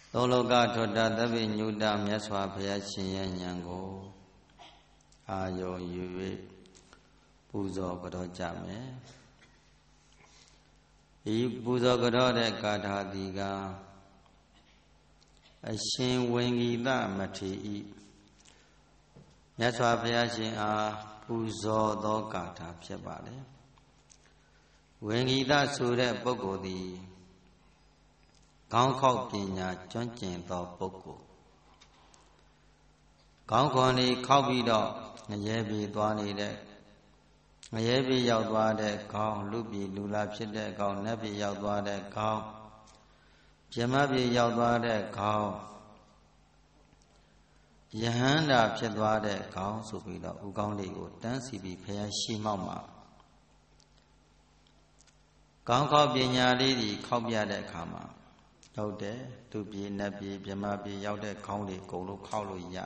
သောလောကထောတသဗ္ဗညုတမြတ်စွာဘုရားရှင်ရဲ့ဉာဏ်ကိုအာယုံယူ၍ပူဇော်ကြောကြမယ်ဒီပူဇော်ကြောတဲ့ကာထာတိကအရှင်ဝေငီသမထေဤမြတ်စွာဘုရားရှင်အားပူဇော်သောကာထာဖြစ်ပါလေဝေငီသဆိုတဲ့ပုဂ္ဂိုလ်သည်ခေါင်းခေါက်ပညာကျွမ်းကျင်သောပုဂ္ဂိုလ်ခေါင်းခွန်လေးခောက်ပြီးတော့ငရဲပြေသွားနေတဲ့ငရဲပြေရောက်သွားတဲ့ခေါင်းလူပြေလူလာဖြစ်တဲ့ခေါင်းနတ်ပြေရောက်သွားတဲ့ခေါင်းပြမပြေရောက်သွားတဲ့ခေါင်းယဟန္တာဖြစ်သွားတဲ့ခေါင်းဆိုပြီးတော့ဥကောင်းလေးကိုတန်းစီပြီးဘုရားရှိမောက်မှာခေါင်းခေါက်ပညာလေးကြီးခောက်ပြတဲ့အခါမှာဟုတ်တယ်သူပြေနတ်ပြေပြမပြေရောက်တဲ့ခေါင်းတွေအကုန်လုံးခောက်လို့ရ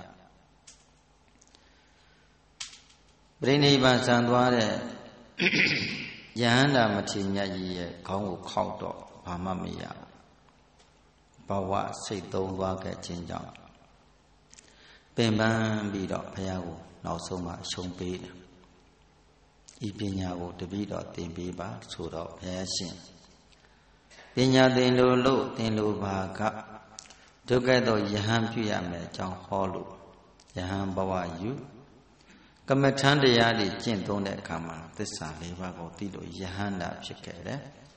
ပြိဋိဘံဆံသွားတဲ့ယဟန္တာမထေရမြတ်ကြီးရဲ့ခေါင်းကိုခောက်တော့ဘာမှမရဘဝစိတ်သုံးသွားခဲ့ခြင်းကြောင့်ပင်ပန်းပြီးတော့ဘုရားကိုနောက်ဆုံးမှအရှုံးပေးတယ်ဤပညာကိုတပည့်တော်သင်ပေးပါဆိုတော့ဘုရားရှင်ပညာသင်လို့သင်လို့ပါကဒုက္ခတော့ယဟန်ပြုရမယ်အကြောင်းဟောလို့ယဟန်ဘဝယူကမ္မထမ်းတရားတွေကျင့်သုံးတဲ့အခါမှာသစ္စာ၄ပါးကိုသိလို့ယဟန္တာဖြစ်ခဲ့တယ်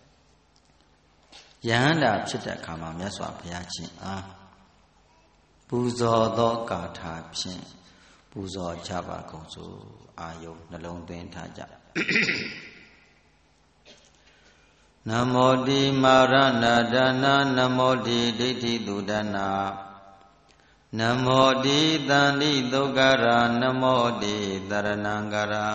ယဟန္တာဖြစ်တဲ့အခါမှာမြတ်စွာဘုရားရှင်အားပူဇော်သောကာထာဖြင့်ပူဇော်ကြပါကုန်စို့အာယုံနှလုံးသွင်းထားကြနမောတိမာရဏဒါနနမောတိဒိဋ္ဌိတုဒနာနမောတိတန္တိဒုက္ခရာနမောတိတရဏံကရာ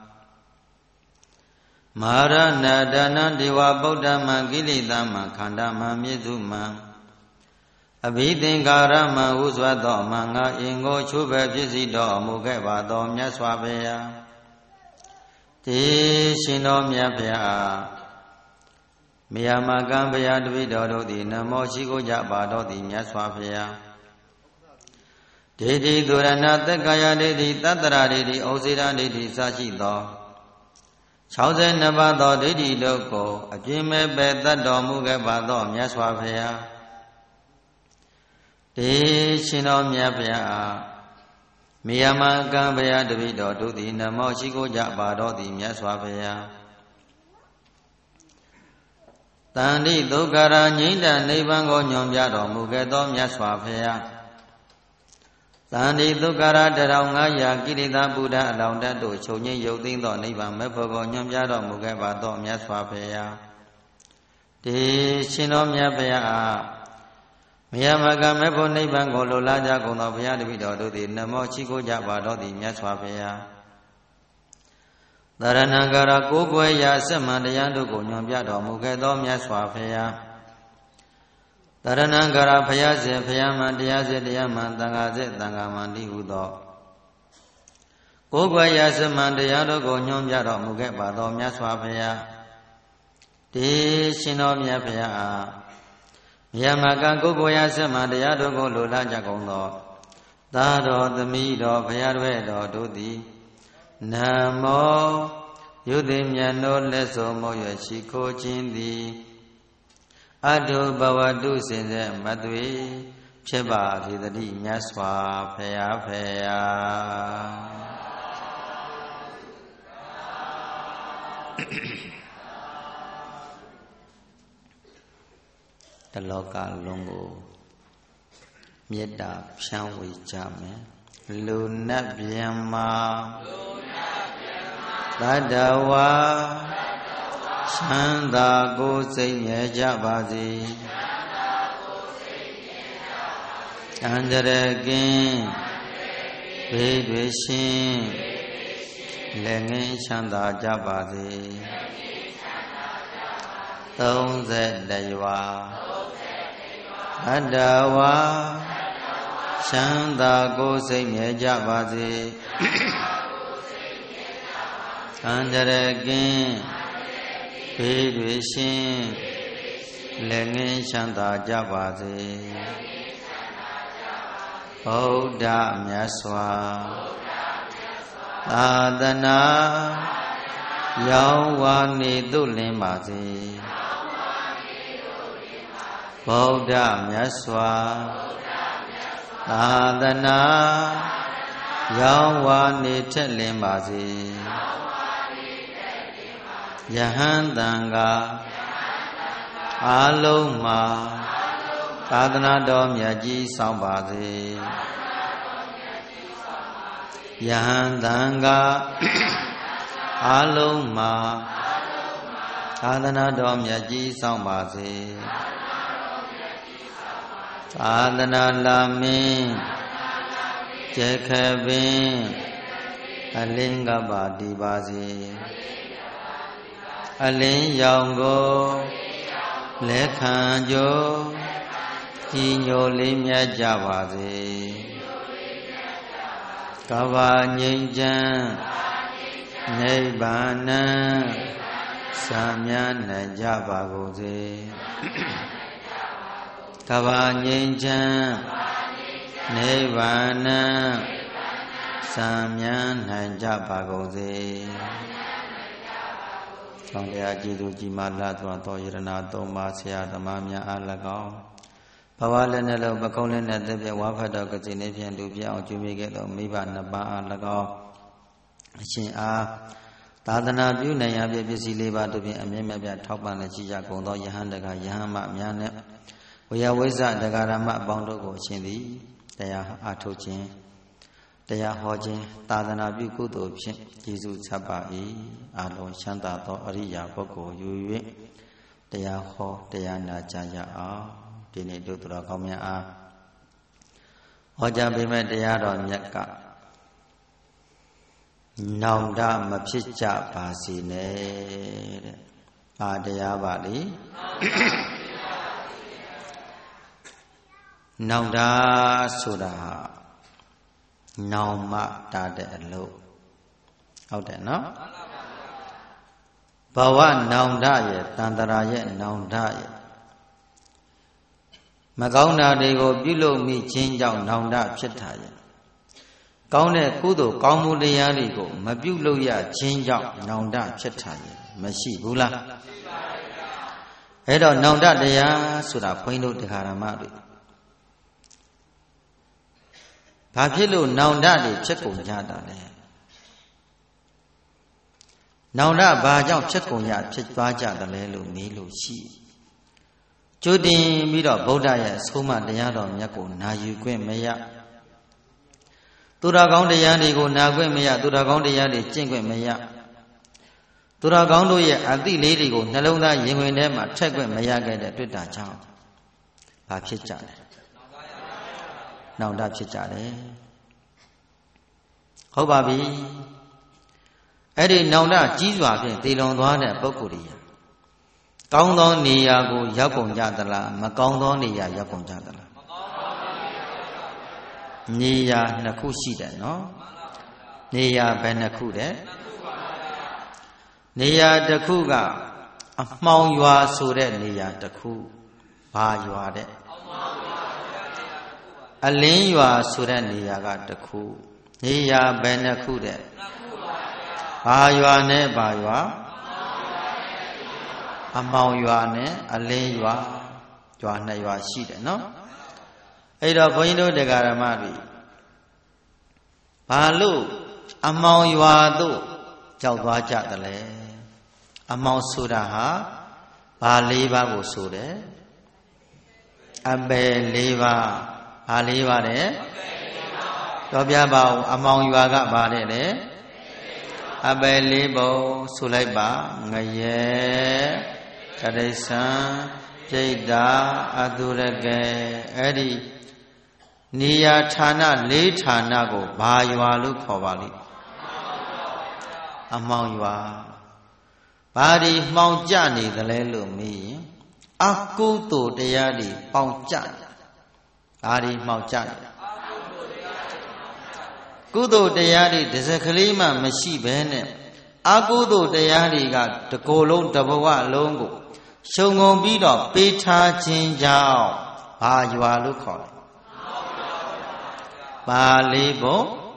မာရဏဒါနဒေဝဗုဒ္ဓမံကိလေသာမံခန္ဓာမံမြေစုမံအဘိသင်္ကာရမံဥစွတ်သောမံငါအင်ကိုချိုးပဲဖြစ်စီတော်မူခဲ့ပါသောမြတ်စွာဘုရားတိရှင်တော်မြတ်ဘုရားမေယမကံဘုရားတပည့်တော်တို့သည်နမောရှိကိုကြပါတော်သည်မြတ်စွာဘုရားဒေတိသူရဏသက္ကာယဒေတိတတ္တရာဒေတိဩစေရဒေတိစရှိသော62ပါးသောဒိဋ္ဌိတို့ကိုအပြင်းမဲ့ပဲတတ်တော်မူခဲ့ပါသောမြတ်စွာဘုရားတေရှင်တော်မြတ်ဘုရားမေယမကံဘုရားတပည့်တော်တို့သည်နမောရှိကိုကြပါတော်သည်မြတ်စွာဘုရားတန္တိဒုက္ခရာငြိမ့်တဲ့နိဗ္ဗာန်ကိုညွှန်ပြတော်မူခဲ့သောမြတ်စွာဘုရားတန္တိဒုက္ခရာ1500ကိရိတာဘုရားအလောင်းတတ်တို့ချုပ်ငြိမ်းရုပ်သိမ်းသောနိဗ္ဗာန်မေဖို့ကိုညွှန်ပြတော်မူခဲ့ပါသောမြတ်စွာဘုရားတေရှင်တော်မြတ်ဘုရားမယမကမေဖို့နိဗ္ဗာန်ကိုလိုလားကြကုန်သောဘုရားတပည့်တော်တို့သည်နမောရှိခိုးကြပါတော်သည်မြတ်စွာဘုရားတရဏံကာရကိုးကွယ်ရာစက်မှန်တရားတို့ကိုညွှန်ပြတော်မူခဲ့သောမြတ်စွာဘုရားတရဏံကာရဘုရားစေဘုရားမှန်တရားစေတရားမှန်သံဃာစေသံဃာမှန်တည်ဟုသောကိုးကွယ်ရာစက်မှန်တရားတို့ကိုညွှန်ပြတော်မူခဲ့ပါသောမြတ်စွာဘုရားတေရှင်တော်မြတ်ဘုရားမြတ်မကကိုယ်ကိုယ်ရဆက်မှတရားတို့ကိုလိုလားကြကုန်သောသာတော်သမီးတော်ဘုရားတော်တို့သည်နမောယုသိမြတ်တို့လက်ဆုံးမောရရှိခိုးခြင်းသည်အတုဘဝတုစင်စေမသွေဖြစ်ပါစေတည်းမြတ်စွာဘုရားဖေယာတလောကလုံးကိုမေတ္တာဖြန့်ဝေကြမယ်လူနတ်ဗျမ္မာသတ္တဝါချမ်းသာကိုယ်စိတ်မြဲကြပါစေအန္တရာယ်ကင်းဘေးတွေရှင်းလက်ငင်းချမ်းသာကြပါစေ30ရွာအတ္တဝါချမ်းသာကိုယ်စိတ်မြဲကြပါစေအန္တရာယ်ကင်းဘေးတွေရှင်းလက်ငင်းချမ်းသာကြပါစေဗုဒ္ဓမြတ်စွာသာသနာရောင်းဝါနေသို့လင်းပါစေဗုဒ္ဓမြတ်စွာသာသနာရောင်းဝါနေထက်လင်းပါစေယဟန်တန်ဃာအာလုံးမှာသာသနာတော်မြတ်ကြီးဆောင်ပါစေယဟန်တန်ဃာအာလုံးမှာသာသနာတော်မြတ်ကြီးဆောင်ပါစေသာသနာလာမင်းကျက်ခပင်အလင်းကပါတည်ပါစေအလင်းရောင်ကိုလက်ခံကြကြီးညိုလေးမြတ်ကြပါစေကဘာငြိမ်းချမ်းနိဗ္ဗာန်စံမြတ်နိုင်ကြပါကုန်စေကဘာငြိမ်းချမ်းနိဗ္ဗာန်စံမြတ်နိုင်ကြပါကုန်စေ။သောတရားကြည်သူကြီးမားလာသောသောယရဏသုံးပါးဆရာသမားများအား၎င်းဘဝလည်းနဲ့လို့ပကုံးလည်းနဲ့တက်ပြဝါဖတ်တော်ကစီနေဖြင့်လူပြအောင်ကျွေးမိခဲ့သောမိဘနှစ်ပါးအား၎င်းအရှင်အားသာသနာပြုနိုင်ရပြည့်ပစ္စည်းလေးပါးတို့ဖြင့်အမြဲမပြတ်ထောက်ပံ့လည်းရှိကြကုန်သောယဟန်တကယဟန်မများနဲ့ဝေယဝိဇ္ဇတဂရမအပေါင်းတို့ကိုအရှင်သည်တရားအားထုတ်ခြင်းတရားဟောခြင်းသာသနာပြုကုသိုလ်ဖြင့်ကျေးဇူးဆက်ပါ၏အလုံးချမ်းသာသောအရိယာပုဂ္ဂိုလ်ယူ၍တရားဟောတရားနာကြရအောင်ဒီနေ့တို့တော်ကောင်းများအားဟောကြားပေးမဲ့တရားတော်မြတ်ကနောင်တမဖြစ်ကြပါစေနဲ့တဲ့အာတရားပါလေနောင်တဆိုတာနောင်မတာတဲ့အလုပ်ဟုတ်တယ်နော်ဘဝနောင်တရဲ့တန်တရာရဲ့နောင်တရဲ့မကောင်းတာတွေကိုပြုလုပ်မိခြင်းကြောင့်နောင်တဖြစ်တာရဲ့ကောင်းတဲ့ကုသိုလ်ကောင်းမှုတရားတွေကိုမပြုလုပ်ရခြင်းကြောင့်နောင်တဖြစ်တာရဲ့မရှိဘူးလားအဲ့တော့နောင်တတရားဆိုတာဘုန်းကြီးတို့တရားဓမ္မတွေဘာဖြစ်လို့နောင်တတွေဖြစ်ကုန်ကြတာလဲနောင်တဘာကြောင့်ဖြစ်ကုန်ရဖြစ်သွားကြတယ်လဲလို့မေးလို့ရှိကြိုတင်ပြီးတော့ဗုဒ္ဓရဲ့အဆုံးအမတရားတော်မြတ်ကိုနာယူခွင့်မရသူတော်ကောင်းတရားတွေကိုနာခွင့်မရသူတော်ကောင်းတရားတွေကျင့်ခွင့်မရသူတော်ကောင်းတို့ရဲ့အသိလေးတွေကိုနှလုံးသားရင်ဝင်ထဲမှာထည့်ခွင့်မရခဲ့တဲ့တွေ့တာကြောင့်ဘာဖြစ်ကြလဲနောင်တဖြစ်ကြတယ်ဟုတ်ပါပြီအဲ့ဒီနောင်တကြီးစွာဖြင့်တည်လွန်သွားတဲ့ပုဂ္ဂိုလ်တွေကောင်းသောနေရာကိုရောက်ကုန်ကြသလားမကောင်းသောနေရာရောက်ကုန်ကြသလားနေရာနှစ်ခုရှိတယ်နော်နေရာဘယ်နှစ်ခုတဲ့နေရာတစ်ခုကအမှောင်ရွာဆိုတဲ့နေရာတစ်ခုဘာရွာတဲ့အလင်းရွာဆိုတဲ့နေရာကတစ်ခုနေရာဘယ်နှစ်ခုတဲ့ဘာရွာနဲ့ဘာရွာအမှောင်ရွာနဲ့အလင်းရွာရွာနှစ်ရွာရှိတယ်နော်အဲ့တော့ဘုန်းကြီးတို့တရားဓမ္မတွေဘာလို့အမှောင်ရွာသို့ကြောက်သွားကြတယ်လဲအမှောင်ဆိုတာဟာဘာ၄ပါးကိုဆိုတယ်အပယ်၄ပါးဘာ၄ပါးတဲ့တော်ပြပါဦးအမှောင်ရွာကဘာတဲ့လဲအပယ်၄ပုံဆိုလိုက်ပါငရဲတရိစ္ဆာန်ပြိတ္တာအတုရကဲအဲ့ဒီနေရာဌာန၄ဌာနကိုဘာရွာလို့ခေါ်ပါလိမ့်အမှောင်ရွာဘာဒီမှောင်ကြနေသလဲလို့မေးရင်အကုသိုလ်တရားတွေပေါင်ကြတယ်ဘာဒီမှောင်ကြတယ်ကုသိုလ်တရားတွေတစ်စက်ကလေးမှမရှိဘဲနဲ့အကုသိုလ်တရားတွေကတကိုယ်လုံးတဘဝလုံးကိုရှုံငုံပြီးတော့ပေးထားခြင်းကြောင့်ဘာရွာလို့ခေါ်လဲပါလေးပုံ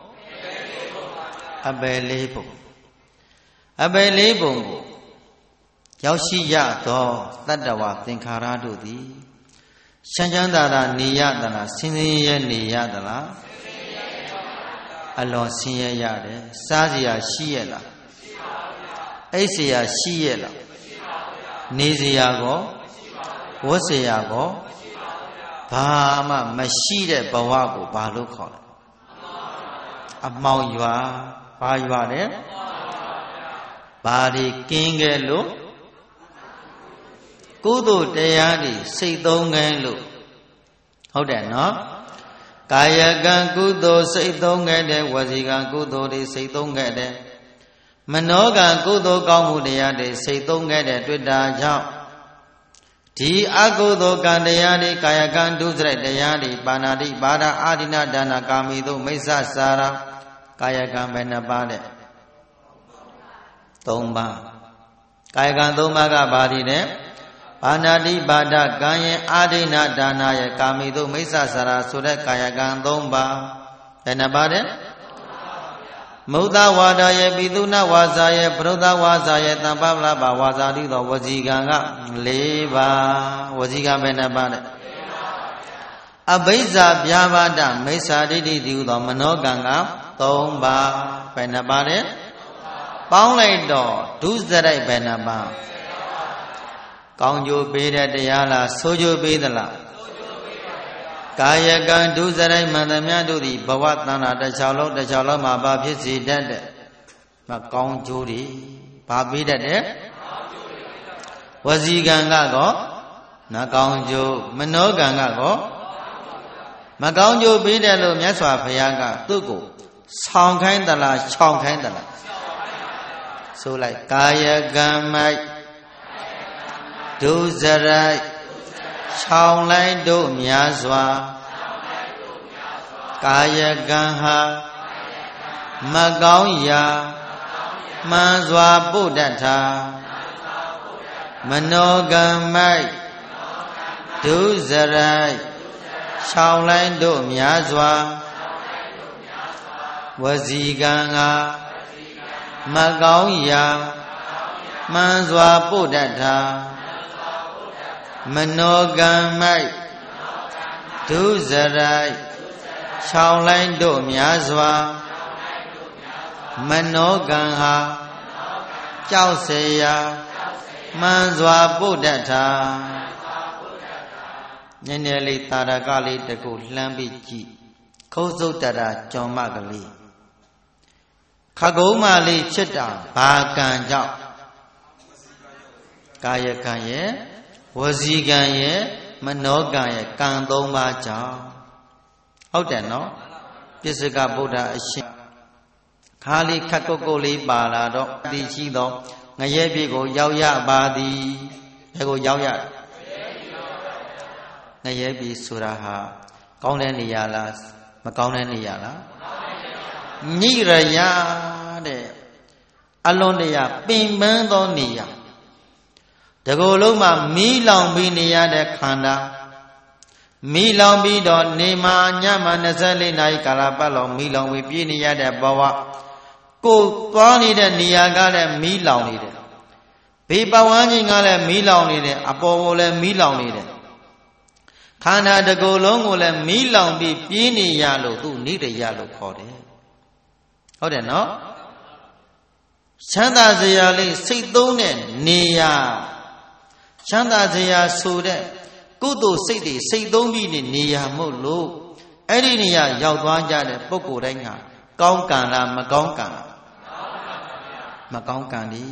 အပယ်လေးပုံအပယ်လေးပုံကိုရောက်ရှိရသောတတ္တဝသင်္ခါရတို့သည်ချမ်းချမ်းသာသာနေရသလားဆင်းရဲနေရသလားအလွန်ဆင်းရဲရတယ်စားစရာရှိရဲ့လားအိပ်စရာရှိရဲ့လားနေစရာကောဝတ်စရာကောဘာမှမရှိတဲ့ဘဝကိုဘာလို့ခေါ်လဲအမှောင်ရွာဘာရွာလဲဘာဒီကင်းခဲ့လို့ကုသိုလ်တရားတွေစိတ်သုံးခဲလို့ဟုတ်တယ်နော်ကာယကံကုသိုလ်စိတ်သုံးခဲ့တဲ့ဝစီကံကုသိုလ်တွေစိတ်သုံးခဲ့တဲ့မနောကံကုသိုလ်ကောင်းမှုတရားတွေစိတ်သုံးခဲ့တဲ့တွေ့တာကြောင့်ဒီအကုသိုလ်ကံတရားတွေကာယကံဒုစရိုက်တရားတွေပါဏာတိပါဒအာဒိနဒါနကာမိတို့မိစ္ဆစာရကာယကံဘယ်နှပါးတဲ့၃ပါးကာယကံ၃ပါးကဘာတွေလဲပါဏာတိပါဒကံရဲ့အာဒိနဒါနရဲ့ကာမိတို့မိစ္ဆစာရဆိုတဲ့ကာယကံ၃ပါးဘယ်နှပါးတဲ့မုဒ္ဒဝါဒရဲ့ပိသုဏဝါစာရဲ့ပရုဒ္ဒဝါစာရဲ့တမ္ပပလပါဝါစာတိသောဝစီကံက၄ပါးဝစီကံဘယ်နှပါးလဲအဘိဇ္ဇာပြာပါဒမိစ္ဆာဒိဋ္ဌိတိဟုသောမနောကံက၃ပါးဘယ်နှပါးလဲပေါင်းလိုက်တော့ဒုစရိုက်ဘယ်နှပါးကောင်းကျိုးပေးတဲ့တရားလားဆိုးကျိုးပေးသလားကာယကံဒုစရိုက်မှန်သမျှတို့သည်ဘဝတဏ္ဍာတစ်ချောင်းလုံးမှာဘာဖြစ်စေတတ်တဲ့မကောင်းကျိုးတွေဘာပေးတတ်တဲ့ဝစီကံကတော့မကောင်းကျိုးမနောကံကတော့မကောင်းကျိုးပေးတယ်လို့မြတ်စွာဘုရားကသူ့ကိုဆောင်ခိုင်းသလားချောင်ခိုင်းသလားဆိုလိုက်ကာယကံမိုက်ဒုစရိုက်ချောင်လိုက်တို့များစွာကာယကံဟာမကောင်းရာမှန်စွာပုဒ္ဒထာမနောကံမိုက်ဒုစရိုက်ချောင်လိုက်တို့များစွာဝစီကံဟာမကောင်းရာမှန်စွာပုဒ္ဒထာမနောကံမိုက်ဒုစရိုက်ချောင်လိုက်တို့များစွာမနောကံဟာကြောက်เสียမှန်စွာပုဒ္ဒထာနည်းနည်းလေးတာရကလေးတကူလှမ်းပြီးကြည့်ခုတ်စုတ်တရာကြော်မကလေးခကုံးမလေးချစ်တာဘာကံကြောင့်ကာယကံရဲ့ဝစီကံရဲ့မနောကံရဲ့ကံ၃ပါးကြောင့်ဟုတ်တယ်နော်ပြစ္ဆကဗုဒ္ဓအရှင်ခါလေးခက်ကုတ်ကုတ်လေးပါလာတော့အတိရှိသောငရဲပြေကိုရောက်ရပါသည်ဘယ်ကိုရောက်ရငရဲပြေဆိုတာဟာကောင်းတဲ့နေရာလားမကောင်းတဲ့နေရာလားညိရယတဲ့အလွန်တရာပင်ပန်းသောနေရာတကူလုံးမှာမီးလောင်ပြီးနေရတဲ့ခန္ဓာမီးလောင်ပြီးတော့နေမှာညမှာ24နာရီကာလပတ်လုံးမီးလောင်ပြီးပြည့်နေရတဲ့ဘဝကိုသွားနေတဲ့နေရာကလည်းမီးလောင်နေတယ်ဘေးပဝန်းကျင်ကလည်းမီးလောင်နေတယ်အပေါ်ကိုလည်းမီးလောင်နေတယ်ခန္ဓာတကူလုံးကိုလည်းမီးလောင်ပြီးပြည့်နေရလို့သူနိဒယလို့ခေါ်တယ်ဟုတ်တယ်နော်ချမ်းသာစရာလေးစိတ်သုံးတဲ့နေရာချမ်းသာစရာဆိုတဲ့ကုသိုလ်စိတ်တွေစိတ်သုံးပြီးနေရာမို့လို့အဲ့ဒီနေရာရောက်သွားကြတဲ့ပုဂ္ဂိုလ်တိုင်းဟာကောင်းကံလားမကောင်းကံလားမကောင်းကံဒီ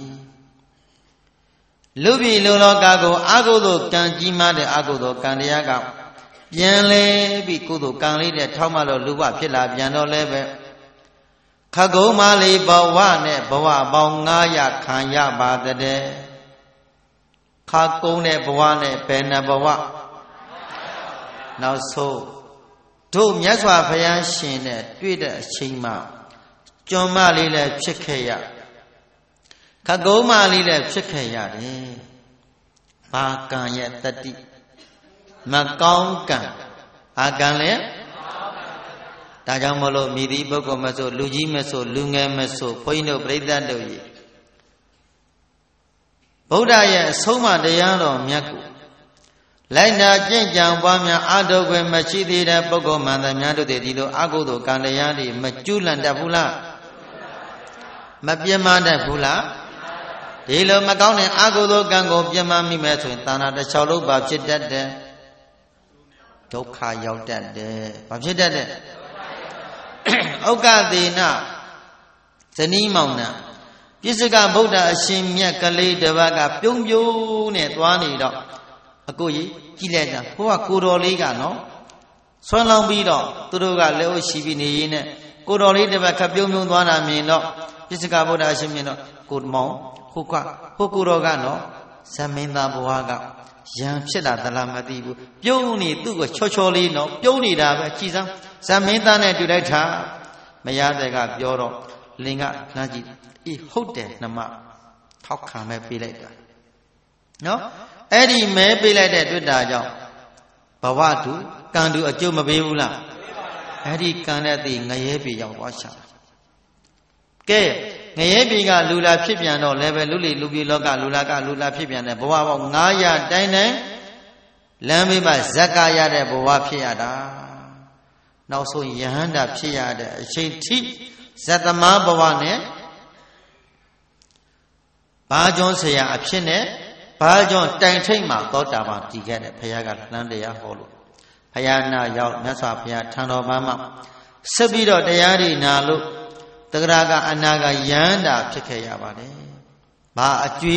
လူပြည်လူလောကကိုအကုသိုလ်ကံကြီးမားတဲ့အကုသိုလ်ကံတရားကပြန်လဲပြီးကုသိုလ်ကံလေးနဲ့ထောက်မှလို့လူဘဖြစ်လာပြန်တော့လဲပဲခကုံးမလေးဘဝနဲ့ဘဝပေါင်း900ခံရပါတဲ့ခကုံးတဲ့ဘဝနဲ့ဘယ်နှဘဝနောက်ဆုံးတို့မြတ်စွာဘုရားရှင်နဲ့တွေ့တဲ့အချိန်မှာကျွမ်းမလေးလည်းဖြစ်ခဲ့ရခကုံးမလေးလည်းဖြစ်ခဲ့ရတယ်ဘာကံရဲ့တတိ မကောင်းကံအာကံလည်းဒါကြောင့်မလို့မိဒီပုဂ္ဂိုလ်မဆိုလူကြီးမဆိုလူငယ်မဆိုဘုန်းကြီးတို့ပြိဿတ်တို့ကြီးဗုဒ္ဓရဲ့အဆုံးအမတရားတော်မြတ်ကိုလိုက်နာကျင့်ကြံပွားများအာထုခွင့်မရှိသေးတဲ့ပုဂ္ဂိုလ်မှန်သမျှတို့ဒီလိုအကုသိုလ်ကံတရားတွေမကျူးလွန်တတ်ဘူးလားမပြင်းမတတ်ဘူးလားဒီလိုမကောင်းတဲ့အကုသိုလ်ကံကိုပြင်းမမိမဲ့ဆိုရင်သာနာတစ်ချောင်းလုံးပါဖြစ်တတ်တယ်ဒုက္ခရောက်တတ်တယ်ဘာဖြစ်တတ်တဲ့ဩက္ကသေနဇနီးမောင်နှံပြစ္ဆကဗုဒ္ဓအရှင်မြတ်ကလေးတစ်ပါးကပြုံးပြုံးနဲ့သွားနေတော့အကိုကြီးကြည့်လိုက်တာဟိုကကိုတော်လေးကနော်ဆွမ်းလောင်းပြီးတော့သူတို့ကလက်ဝှရှိပြီးနေရင်းနဲ့ကိုတော်လေးတစ်ပါးခပြုံးပြုံးသွားတာမြင်တော့ပြစ္ဆကဗုဒ္ဓအရှင်မြတ်တော့ကိုမောင်ဟိုကိုတော်ကနော်ဇမင်းသားဘဝကရံဖြစ်လာသလားမသိဘူးပြုံးနေသူ့ကိုချောချောလေးနော်ပြုံးနေတာပဲကြည်စမ်းဇမင်းသားနဲ့တွေ့လိုက်တာမရတဲ့ကပြောတော့လင်ကလှမ်းကြည့်အေးဟုတ်တယ်နှမထောက်ခံမဲ့ပေးလိုက်တာနော်အဲ့ဒီမဲပေးလိုက်တဲ့တွေ့တာကြောင့်ဘဝတူကံတူအကျိုးမပေးဘူးလားအဲ့ဒီကံတဲ့တည်ငရဲပြေရောက်သွားချာကဲငရဲပြေကလူလာဖြစ်ပြန်တော့လည်းပဲလူလီလူပြေလောကလူလာကလူလာဖြစ်ပြန်တဲ့ဘဝပေါင်း900တိုင်းတိုင်းလမ်းမေးမှဇက်ကရတဲ့ဘဝဖြစ်ရတာနောက်ဆုံးယဟန္တာဖြစ်ရတဲ့အချိန်ထိဇတ္တမဘဝနဲ့ဘာကျွန်းဆရာအဖြစ်နဲ့ဘာကျွန်းတိုင်ထိတ်မှာသောတာပန်တည်ခဲ့တဲ့ဘုရားကလမ်းတရားဟောလို့ဘုရားနာရောက်မြတ်စွာဘုရားထံတော်ဘာမှဆက်ပြီးတော့တရားတွေနာလို့တဂရကအနာကယန္တာဖြစ်ခဲ့ရပါတယ်။ဘာအကျွေး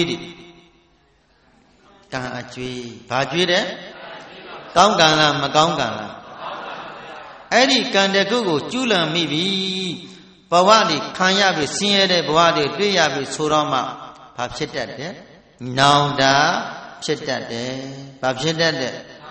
တွေကံအကျွေးဘာကျွေးတဲ့ကောင်းကံလားမကောင်းကံလားအဲ့ဒီကံတကုကိုကျူးလွန်မိပြီဘဝတွေခံရပြီဆင်းရဲတဲ့ဘဝတွေတွေ့ရပြီဆိုတော့မှဘာဖြစ်တတ်တယ်နောင်တာဖြစ်တတ်တယ်ဘာဖြစ်တတ်တယ်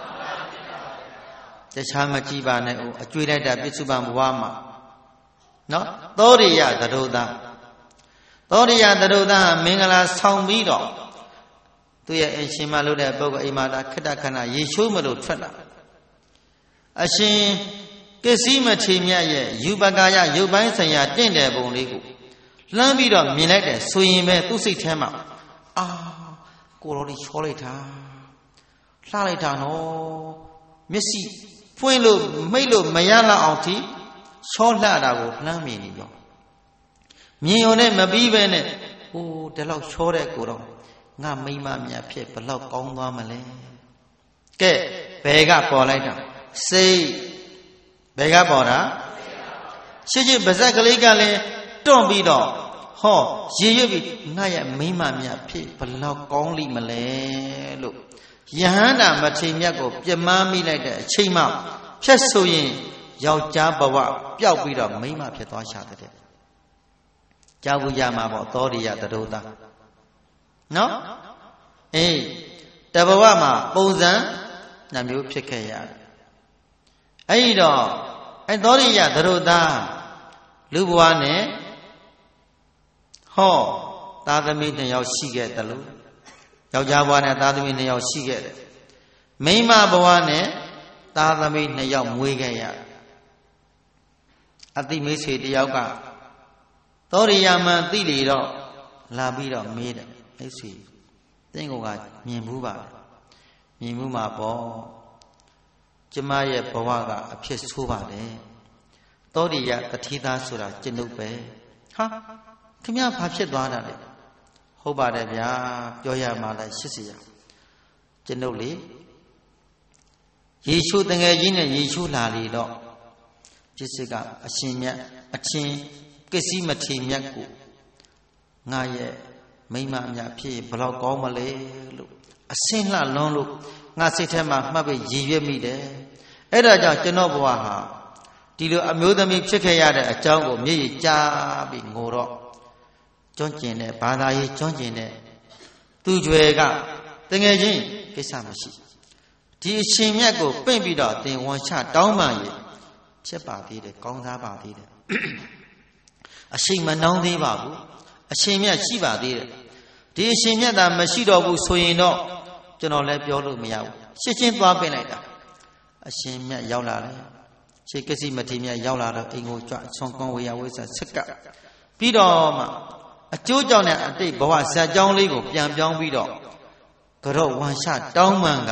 တခြားမကြည့်ပါနဲ့အကျွေးလိုက်တာပြစ္ဆုပန်ဘဝမှာနော်သောရိယသရုဒ္ဓသောရိယသရုဒ္ဓမင်္ဂလာဆောင်ပြီးတော့သူရဲ့အရှင်မလို့တဲ့ပုဂ္ဂိုလ်အိမ်မှာဒါခဏခဏရေချိုးမလို့ထွက်လာအရှင်ကစ္စည်းမထေမြတ်ရဲ့ယူပကာယရုပ်ပိုင်းဆိုင်ရာတင့်တယ်ပုံလေးကိုလှမ်းပြီးတော့မြင်လိုက်တယ်ဆိုရင်ပဲသူ့စိတ်ထဲမှာကိုတော်လေးချောလိုက်တာလှလိုက်တာနော်မျက်စိဖွင့်လို့မိတ်လို့မရလောက်အောင်ထိချောလှတာကိုလှမ်းမြင်နေရောမြင်ရုံနဲ့မပြီးပဲနဲ့ဟိုဒီလောက်ချောတဲ့ကိုတော့ငါမိမမြတ်ဖြစ်ဘလောက်ကောင်းသွားမလဲကဲဘယ်ကပေါ်လိုက်တာစိတ်ဘယ်ကပေါ်တာရှင်းရှင်းပါဇက်ကလေးကလည်းတွန့်ပြီးတော့ဟောရေရွတ်ပြီးငါရဲ့မိမမြတ်ဖြစ်ဘလောက်ကောင်းလိမလဲလို့ယဟန္တာမထေမြတ်ကိုပြမမိလိုက်တဲ့အချိန်မှဖြတ်ဆိုရင်ယောက်ျားဘဝပျောက်ပြီးတော့မိန်းမဖြစ်သွားရှာတဲ့ကြောက်ဘူးရမှာပေါ့သောရိယသရုဒ္ဓနော်အေးတဘဝမှာပုံစံနှမျိုးဖြစ်ခဲ့ရတယ်အဲ့ဒီတော့အဲ့သောရိယသရုဒ္ဓလူဘဝနဲ့ဟောသားသမီး2ယောက်ရှိခဲ့တယ်လို့ယောက်ျားဘဝနဲ့သားသမီး2ယောက်ရှိခဲ့တယ်မိန်းမဘဝနဲ့သားသမီး2ယောက်မွေးခဲ့ရတယ်အတိမိတ်ဆွေတယောက်ကသောရိယာမန်သိလေတော့လာပြီးတော့မေးတယ်မိတ်ဆွေတင်းကိုကမြင်ဘူးပါမြင်မှုမှာပေါ့ကျမရဲ့ဘဝကအဖြစ်ဆိုးပါတယ်သောရိယတတိသားဆိုတာကျွန်ုပ်ပဲဟာခင်ဗျာဘာဖြစ်သွားတာလဲဟုတ်ပါတယ်ဗျာပြောရမှလည်း80ရာကျွန်ုပ်လေရေချိုးတငယ်ကြီးနဲ့ရေချိုးလာလေတော့ပြစ္ဆကအရှင်မြတ်အချင်းကစ္စည်းမထေမြတ်ကိုငါရဲ့မိမအမြတ်ဖြစ်ဘလောက်ကောင်းမလဲလို့အစင်းလှလွန်းလို့ငါစိတ်ထဲမှာမှတ်ပြီးရည်ရွယ်မိတယ်အဲ့ဒါကြောင့်ကျွန်တော်ဘဝဟာဒီလိုအမျိုးသမီးဖြစ်ခဲ့ရတဲ့အကြောင်းကိုမျက်ရည်ကျပြီးငိုတော့ကျွမ်းကျင်တဲ့ဘာသာရေးကျွမ်းကျင်တဲ့သူကြွယ်ကတကယ်ချင်းကိစ္စမရှိဒီအရှင်မြတ်ကိုပင့်ပြီးတော့သင်ဝန်ချတောင်းပန်ရဖြစ်ပါသေးတယ်ကောင်းစားပါသေးတယ်အရှင်မနှောင်းသေးပါဘူးအရှင်မြတ်ရှိပါသေးတယ်ဒီအရှင်မြတ်သာမရှိတော့ဘူးဆိုရင်တော့ကျွန်တော်လည်းပြောလို့မရဘူးရှင်းရှင်းသွားပင့်လိုက်တာအရှင်မြတ်ရောက်လာတယ်ခြေကစီမထေမြတ်ရောက်လာတော့အိမ်ကိုကြွဆွန်ကွန်ဝေယဝိဆာဆက်ကပြီးတော့မှအကျိုးကြောင့်နဲ့အတိတ်ဘဝဇက်ကြောင်းလေးကိုပြန်ပြောင်းပြီးတော့ကတော့ဝမ်ရှတောင်းမှန်က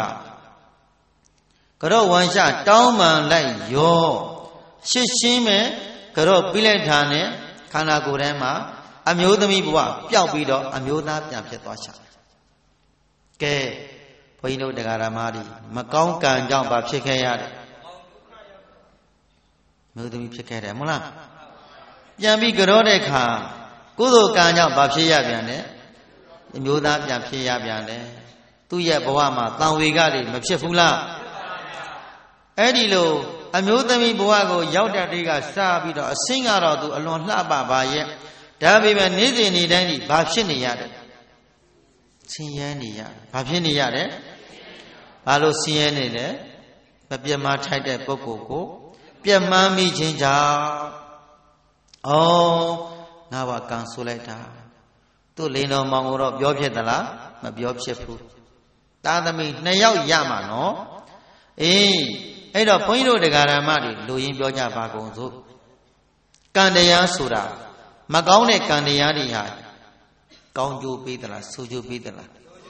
ကတော့ဝမ်ရှတောင်းမှန်လိုက်ရောရှင်းရှင်းမဲ့ကတော့ပြီးလိုက်တာနဲ့ခန္ဓာကိုယ်ထဲမှာအမျိုးသမီးဘဝပျောက်ပြီးတော့အမျိုးသားပြန်ဖြစ်သွားချင်ကဲဘုန်းကြီးတို့တရားဓမ္မတွေမကောင်းကံကြောင့်ဘာဖြစ်ခဲ့ရတယ်မျိုးသမီးဖြစ်ခဲ့တယ်မဟုတ်လားပြန်ပြီးကြောတဲ့ခါကုသိုလ်ကံကြောင့်ဘာဖြစ်ရပြန်လဲအမျိုးသားပြန်ဖြစ်ရပြန်တယ်သူ့ရဲ့ဘဝမှာတန်ဝေကတွေမဖြစ်ဘူးလားအဲ့ဒီလိုအမျိုးသမီးဘဝကိုရောက်တဲ့တေးကစပြီးတော့အစင်းကတော့သူအလွန်လှပပါရဲ့ဒါပေမဲ့နေ့စဉ်နေ့တိုင်းဒီဘာဖြစ်နေရတယ်ဆင်းရဲနေရဘာဖြစ်နေရတယ်ဘာလို့ဆင်းရဲနေလဲမပြတ်မထိုက်တဲ့ပုဂ္ဂိုလ်ကိုပြတ်မှန်းမိခြင်းကြောင့်ငါဘာကံဆိုလိုက်တာသူ့လိန်တော်မောင်ကိုတော့ပြောဖြစ်သလားမပြောဖြစ်ဘူးသားသမီး2ယောက်ရမှာနော်အဲ့တော့ဘုန်းကြီးတို့တရားဓမ္မတွေလူရင်းပြောကြပါကုန်စို့ကံတရားဆိုတာမကောင်းတဲ့ကံတရားတွေဟာကောင်းကျိုးပေးသလားဆိုးကျိုးပေးသလား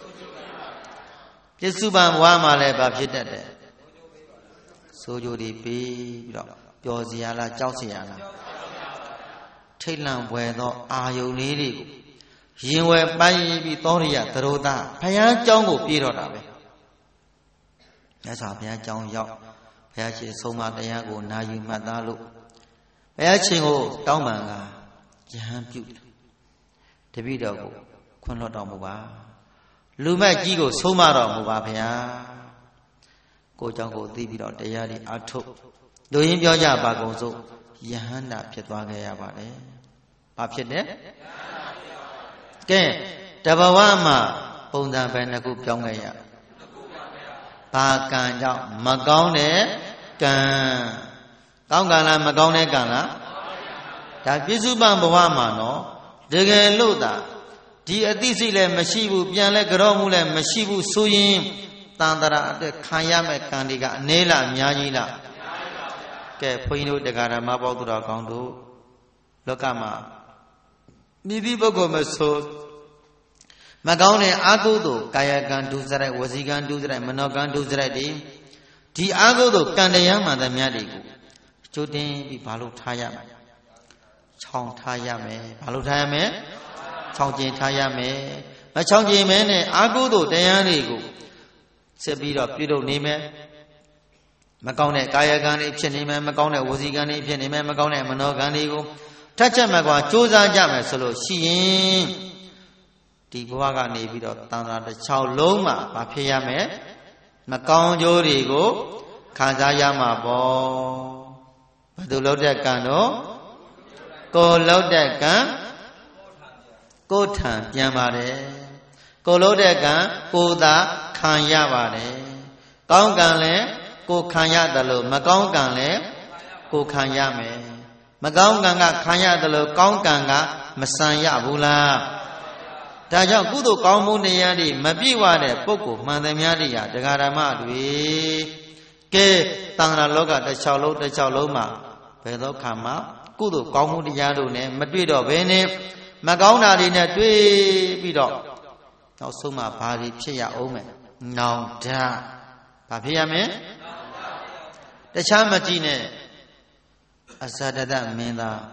ပြစ္စုပန်ဘဝမှာလည်းဘာဖြစ်တတ်တယ်ဆိုးကျိုးတွေပေးပြီးတော့ပျော်စရာလားကြောက်စရာလားထိတ်လန့်ပွေသောအာယုန်လေးတွေကိုရင်ဝယ်ပိုင်းပြီးသောရိယသရောသားဘုရားเจ้าကိုပြေးတော့တာပဲမြတ်စွာဘုရားเจ้าရောက်ဘုရားရှင်ဆုံးမတရားကိုနာယူမှတ်သားလို့ဘုရားရှင်ကိုတောင်းပန်ကယဟန်ပြုတပည့်တော်ကိုခွင့်လွှတ်တော်မူပါလူမတ်ကြီးကိုဆုံးမတော်မူပါဘုရားကိုเจ้าကိုသိပြီးတော့တရားတွေအထုတ်လူရင်းပြောကြပါကုန်စို့ယဟန္တာဖြစ်သွားခဲ့ရပါတယ်ဘာဖြစ်တယ်ကဲတဘဝမှာပုံစံပဲနှစ်ခုပြောင်းခဲ့ရဘာကံကြောင့်မကောင်းတဲ့ကံကောင်းကံလားမကောင်းတဲ့ကံလားဒါပြစ္စုပန်ဘဝမှာနော်တကယ်လို့သာဒီအသိစိတ်လည်းမရှိဘူးပြန်လဲကြောမှုလည်းမရှိဘူးဆိုရင်တန်တရာအတွက်ခံရမဲ့ကံတွေကအနည်းလားအများကြီးလားကဲဘုန်းကြီးတို့တရားဓမ္မပေါင်းသူတော်ကောင်းတို့လောကမှာနိတိပုဂ္ဂိုလ်မဆိုမကောင်းတဲ့အာဟုသို့ကာယကံဒုစရိုက်ဝစီကံဒုစရိုက်မနောကံဒုစရိုက်ဒီအာဟုသို့ကံတရားမှန်သမျှတွေကိုကျိုးတင်ပြီးဘာလို့ထားရမလဲချောင်းထားရမယ်ဘာလို့ထားရမလဲချောင်းကျင်ထားရမယ်မချောင်းကျင်မဲနဲ့အာဟုသို့တရားတွေကိုဆက်ပြီးတော့ပြုလုပ်နေမယ်မကောင်းတဲ့ကာယကံတွေဖြစ်နေမယ်မကောင်းတဲ့ဝစီကံတွေဖြစ်နေမယ်မကောင်းတဲ့မနောကံတွေကိုထက်ချက်မှကွာစ조사ကြမယ်ဆိုလို့ရှိရင်ဒီဘဝကနေပြီးတော့တန်ត្រာတစ်ချောင်းလုံးမှာမဖြစ်ရမယ်မကောင်းကျိုးတွေကိုခံစားရမှာပေါ့ဘယ်သူလုပ်တဲ့ကံတော့ကိုလုပ်တဲ့ကံကိုထံပြန်ပါတယ်ကိုလုပ်တဲ့ကံကိုသာခံရပါတယ်ကောင်းကံလည်းကိုခံရတယ်လို့မကောင်းကံလည်းကိုခံရမယ်မကောင်းကံကခံရတယ်လို့ကောင်းကံကမဆန်ရဘူးလားဒါကြောင့်ကုသိုလ်ကောင်းမှုတရားတွေမပြည့်ဝတဲ့ပုဂ္ဂိုလ်မှန်သမျှတွေဟာတရားဓမ္မတွေကဲတန်ခါလောကတစ်ချောင်းလုံးမှာဘယ်သောခါမှကုသိုလ်ကောင်းမှုတရားတို့နဲ့မတွေ့တော့ဘဲနဲ့မကောင်းတာတွေနဲ့တွေ့ပြီးတော့နောက်ဆုံးမှဘာတွေဖြစ်ရအောင်မယ်နောင်တဘာဖြစ်ရမလဲတခြားမကြည့်နဲ့အဇဒတမင်းသား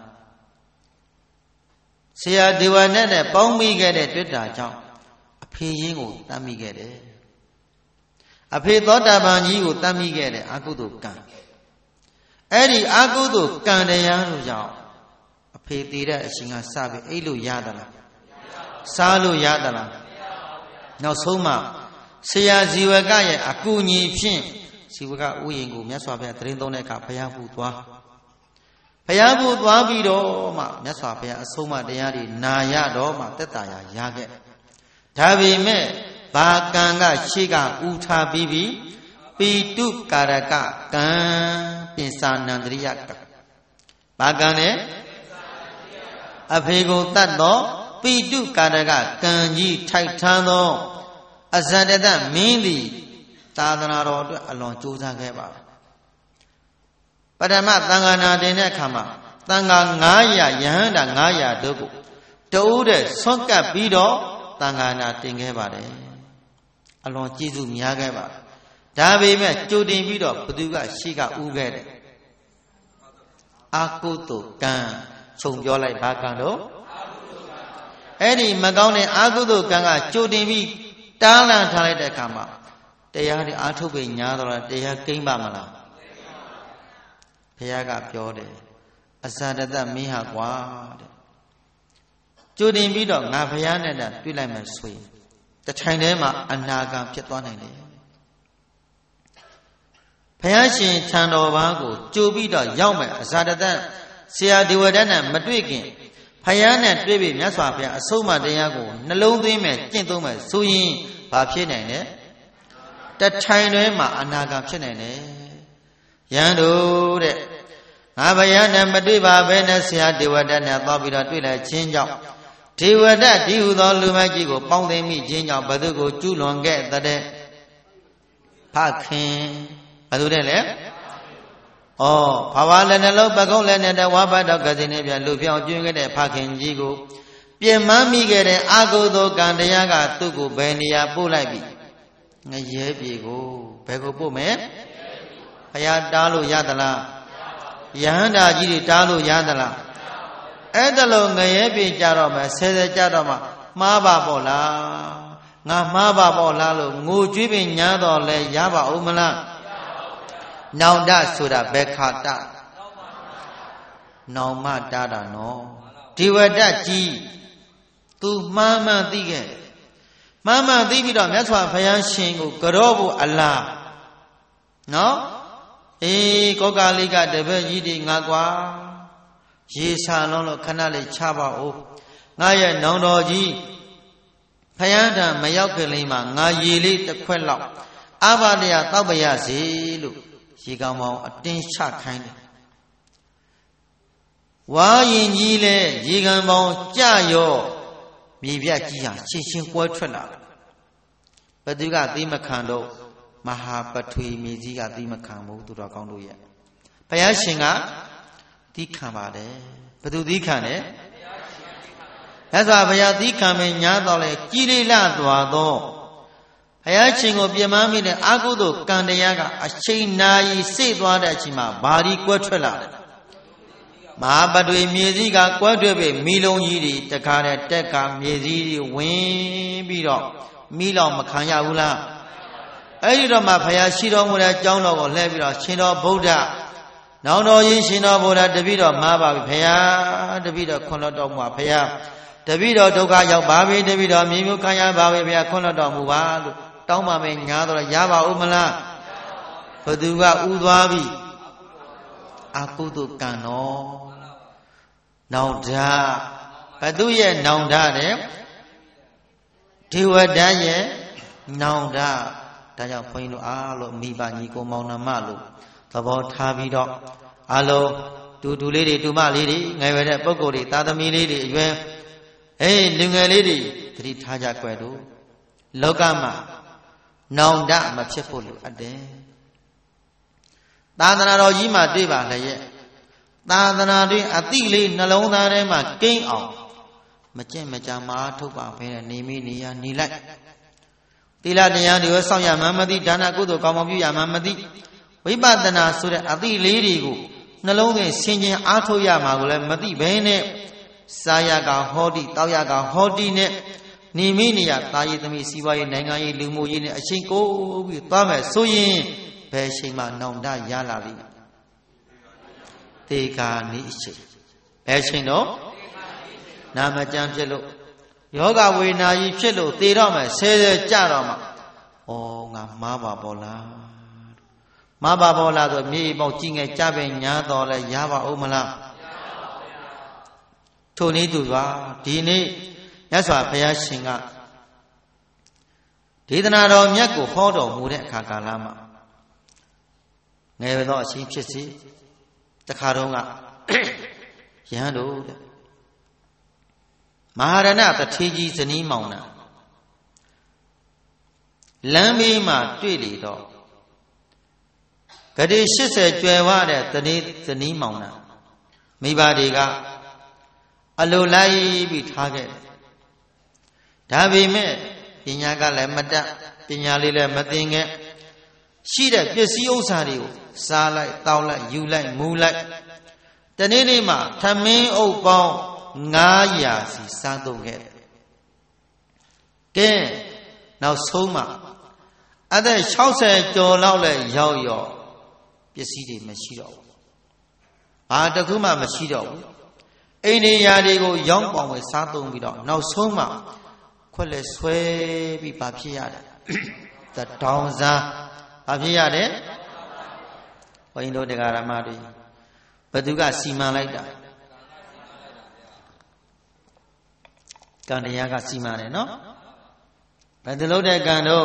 ဆရာဒေဝနဲ့ပေါင်းမိခဲ့တဲ့တွေ့တာကြောင့်အဖေရင်းကိုတတ်မိခဲ့တယ်အဖေသောတာပန်ကြီးကိုတတ်မိခဲ့တယ်အကုသိုလ်ကံအဲ့ဒီအကုသိုလ်ကံတရားတို့ကြောင့်အဖေတည်တဲ့အရှင်ကစပြီးအိတ်လို့ရသလားစားလို့ရသလားနောက်ဆုံးမှဆရာဇီဝကရဲ့အကူအညီဖြင့်ဇီဝကဥယျာဉ်ကိုမြတ်စွာဘုရားတရင်သုံးတဲ့အခါဘုရားပူသွားပြီးတော့မှမြတ်စွာဘုရားအဆုံးအမတရားတွေနာရတော့မှသက်သာရခဲ့ဒါပေမဲ့ဘာကံကရှေ့ကဥထားပြီးပိတုကာရကကံပိစာနန္တရိယကဘာကံလဲအဖေကိုတတ်တော့ပိတုကာရကကံကြီးထိုက်ထမ်းသောအဇဒတမင်းသည်သာသနာတော်အတွက်အလွန်ကြိုးစားခဲ့ပါပထမသံဃာနာတင်တဲ့အခါမှာသံဃာ900ယဟန္တာ900တို့ကိုတူးတဲ့ဆွတ်ကပ်ပြီးတော့သံဃာနာတင်ခဲ့ပါတယ်အလွန်ကျေးဇူးများခဲ့ပါဒါပေမဲ့ကြိုတင်ပြီးတော့ဘသူကရှေ့ကဥခဲ့တယ်အာကုသိုလ်ကံခြုံပြောလိုက်ဘာကံတော့အဲ့ဒီမကောင်းတဲ့အာကုသိုလ်ကံကကြိုတင်ပြီးတားလန့်ထားလိုက်တဲ့အခါမှာတရားတွေအားထုတ်ပြီးညားတော့တရားကိမ့်ပါမလားဘုရားကပြောတယ်အဇာတတမင်းဟာကွာတဲ့ကြိုတင်ပြီးတော့ငါဘုရားနဲ့တွေ့လိုက်မယ်ဆိုရင်တထိုင်ထဲမှာအနာဂံဖြစ်သွားနိုင်တယ်ဘုရားရှင်ထံတော်ဘာကိုကြိုပြီးတော့ရောက်မယ်အဇာတတဆရာဒီဝဒနဲ့မတွေ့ခင်ဘုရားနဲ့တွေ့ပြီးမြတ်စွာဘုရားအဆုံးအမတရားကိုနှလုံးသွင်းမယ်ကျင့်သုံးမယ်ဆိုရင်ဘာဖြစ်နိုင်လဲတထိုင်ထဲမှာအနာဂံဖြစ်နိုင်တယ်ယန္တုတဲ့ငါဘုရားနဲ့မတွေ့ပါဘဲနဲ့ဆရာဒီဝဒနဲ့သွားပြီးတော့တွေ့လိုက်ခြင်းကြောင့်ဒီဝဒဒီဟုသောလူမကြီးကိုပေါင်းသိမိခြင်းကြောင့်ဘသူကိုကျူးလွန်ခဲ့တဲ့ဖခင်ဘသူတဲ့လေဩဘာဝလည်းနှလုံးပကုံးလည်းနဲ့တဝါဘတ်တော်ကစိနေပြလူပြောင်းကျွင်းခဲ့တဲ့ဖခင်ကြီးကိုပြင်မမိခဲ့တဲ့အာဟုသောကံတရားကသူ့ကိုဘယ်နေရာပို့လိုက်ပြီငရဲပြေကိုဘယ်ကိုပို့မယ်ဘုရားတားလို့ရသလားယဟန္တာကြီးတွေတားလို့ရသလားအဲ့ဒါလို့ငရဲပြေကြတော့မယ်ဆဲဆဲကြတော့မှမှားပါပေါ့လားငါမှားပါပေါ့လားလို့ငိုကြွေးပင်ညာတော့လဲရပါဦးမလားနောင်တဆိုတာဘယ်ခါတနောင်မတားတာနော်ဒီဝဒကြီးသူမှန်မှန်သိခဲ့မှန်မှန်သိပြီးတော့မြတ်စွာဘုရားရှင်ကိုကြောဖို့အလားနော်အေးကောကာလိကတပည့်ကြီးတွေငါကွာရေစာလုံးလို့ခဏလေးချပါဦးငါရဲ့နောင်တော်ကြီးဘုရားထံမရောက်ခင်လေးမှာငါရေလေးတစ်ခွက်လောက်အာဘတရားတောက်ပါရစေလို့ရေကောင်ပေါင်းအတင်းချခိုင်းတယ်ဝါရင်ကြီးလဲရေကန်ပေါင်းကြရောမြေပြကြီးဟာရှင်းရှင်းကွဲထွက်လာဘသူကသိမခံတော့မဟာပထွေမြေကြီးကသိမခံဘူးသူတော်ကောင်းတို့ရဲ့ဘုရားရှင်ကသိခံပါတယ်ဘသူသိခံလဲမြတ်စွာဘုရားသိခံမယ်ညာတော့လဲကြည်လေးလသွားတော့ဘုရားရှင်ကိုပြမမိတဲ့အာဟုသောကံတရားကအချိန်နာရီစိတ်သွားတဲ့အချိန်မှာဘာဒီကွဲထွက်လာတယ်မဟာပထွေမြေကြီးကကွဲထွက်ပြီးမိလုံးကြီးတွေတခါတည်းတက်ကမြေကြီးတွေဝင်ပြီးတော့မိလောင်မခံရဘူးလားအဲ့ဒီတော့မှဘုရားရှိတော်မူတဲ့အကြောင်းတော်ကိုလှည့်ပြီးတော့ရှင်တော်ဗုဒ္ဓနောင်တော်ရင်ရှင်တော်ဗုဒ္ဓတပည့်တော်မှားပါပြီဘုရားတပည့်တော်ခွန်လွတ်တော်မူပါဘုရားတပည့်တော်ဒုက္ခရောက်ပါပြီတပည့်တော်မြေမျိုးခံရပါပြီဘုရားခွန်လွတ်တော်မူပါလို့တောင်းပါမယ်ညာတော့ရပါဦးမလားဘသူကဥသွားပြီအာကုသိုလ်ကံတော်နောင်တဘသူရဲ့နောင်တတဲ့ဒေဝဒရဲ့နောင်တဒါကြောင့်ဘုန်းကြီးတို့အားလို့မိဘညီကိုမောင်နှမလို့သဘောထားပြီးတော့အားလုံးတူလေးတွေတူမလေးတွေငယ်ရွယ်တဲ့ပုဂ္ဂိုလ်တွေသာသမီလေးတွေအရွယ်လူငယ်လေးတွေသတိထားကြကြွယ်တို့လောကမှာနောင်တမဖြစ်ဖို့လိုအပ်တယ်သာသနာတော်ကြီးမှာတွေ့ပါလေရဲ့သာသနာတွင်အတိလေးနှလုံးသားထဲမှာကိန်းအောင်မကျင့်မကြမှာထုတ်ပါဖဲနေမိနေရနေလိုက်သီလတရားတွေရောစောင့်ရမှမသိဒါနကုသိုလ်ကောင်းမှုပြုရမှမသိဝိပဿနာဆိုတဲ့အတိလေးတွေကိုနှလုံးသွင်းဆင်ခြင်အားထုတ်ရမှာကိုလည်းမသိဘဲနဲ့စာရကဟောတိတောက်ရကဟောတိနဲ့နေမိနေရတာရည်သမီးစီးပွားရေးနိုင်ငံရေးလူမှုရေးနဲ့အချိန်ကိုပြီးသွားမယ်ဆိုရင်ဘယ်အချိန်မှနောင်တရလာလိမ့်မယ်တေဂာနိအချိန်ဘယ်အချိန်တော့နာမကျမ်းဖြစ်လို့ယောဂဝေဒနာကြီးဖြစ်လို့သေတော့မယ်ဆဲဆဲကြတော့မှဩငါမှားပါပေါ့လားမှားပါပေါ့လားဆိုမြေပေါက်ကြီးငယ်ကြပင်ညာတော်လဲရပါဦးမလားထိုနည်းသူပါဒီနေ့မြတ်စွာဘုရားရှင်ကဒေသနာတော်မြတ်ကိုဟောတော်မူတဲ့အခါကာလမှာငယ်သောအချင်းဖြစ်စီတခါတော့ကယဟန်တို့တဲ့မဟာရဏတထေကြီးဇနီးမောင်နှံလမ်းဘေးမှာတွေ့လေတော့တိ80ကျွယ်ဝတဲ့ဇနီးမောင်နှံမိဘတွေကအလိုလိုက်ပြီးထားခဲ့တယ်ဒါပေမဲ့ပညာကလည်းမတတ်ပညာလေးလည်းမသင်ခဲ့ရှိတဲ့ပစ္စည်းဥစ္စာတွေကိုစားလိုက်တောက်လိုက်ယူလိုက်မူလိုက်တနေ့နေ့မှာထမင်းအုပ်ပေါင်း900စီစားသုံးခဲ့တယ်ကဲနောက်ဆုံးမှာအသက်60ကျော်လောက်လဲရောက်ရောပစ္စည်းတွေမရှိတော့ဘူးဘာတခုမှမရှိတော့ဘူးအိန္ဒိယတွေကိုရောင်းပေါင်ဝယ်စားသုံးပြီးတော့နောက်ဆုံးမှာခွက်လက်ဆွဲပြီးဘာဖြစ်ရတယ်တတောင်စားဘာဖြစ်ရတယ်ဘုန်းကြီးတို့တရားဓမ္မတွေဘသူကစီမံလိုက်တာကံတရားကစီမံတယ်နော်ဘယ်သူလုပ်တဲ့ကံတော့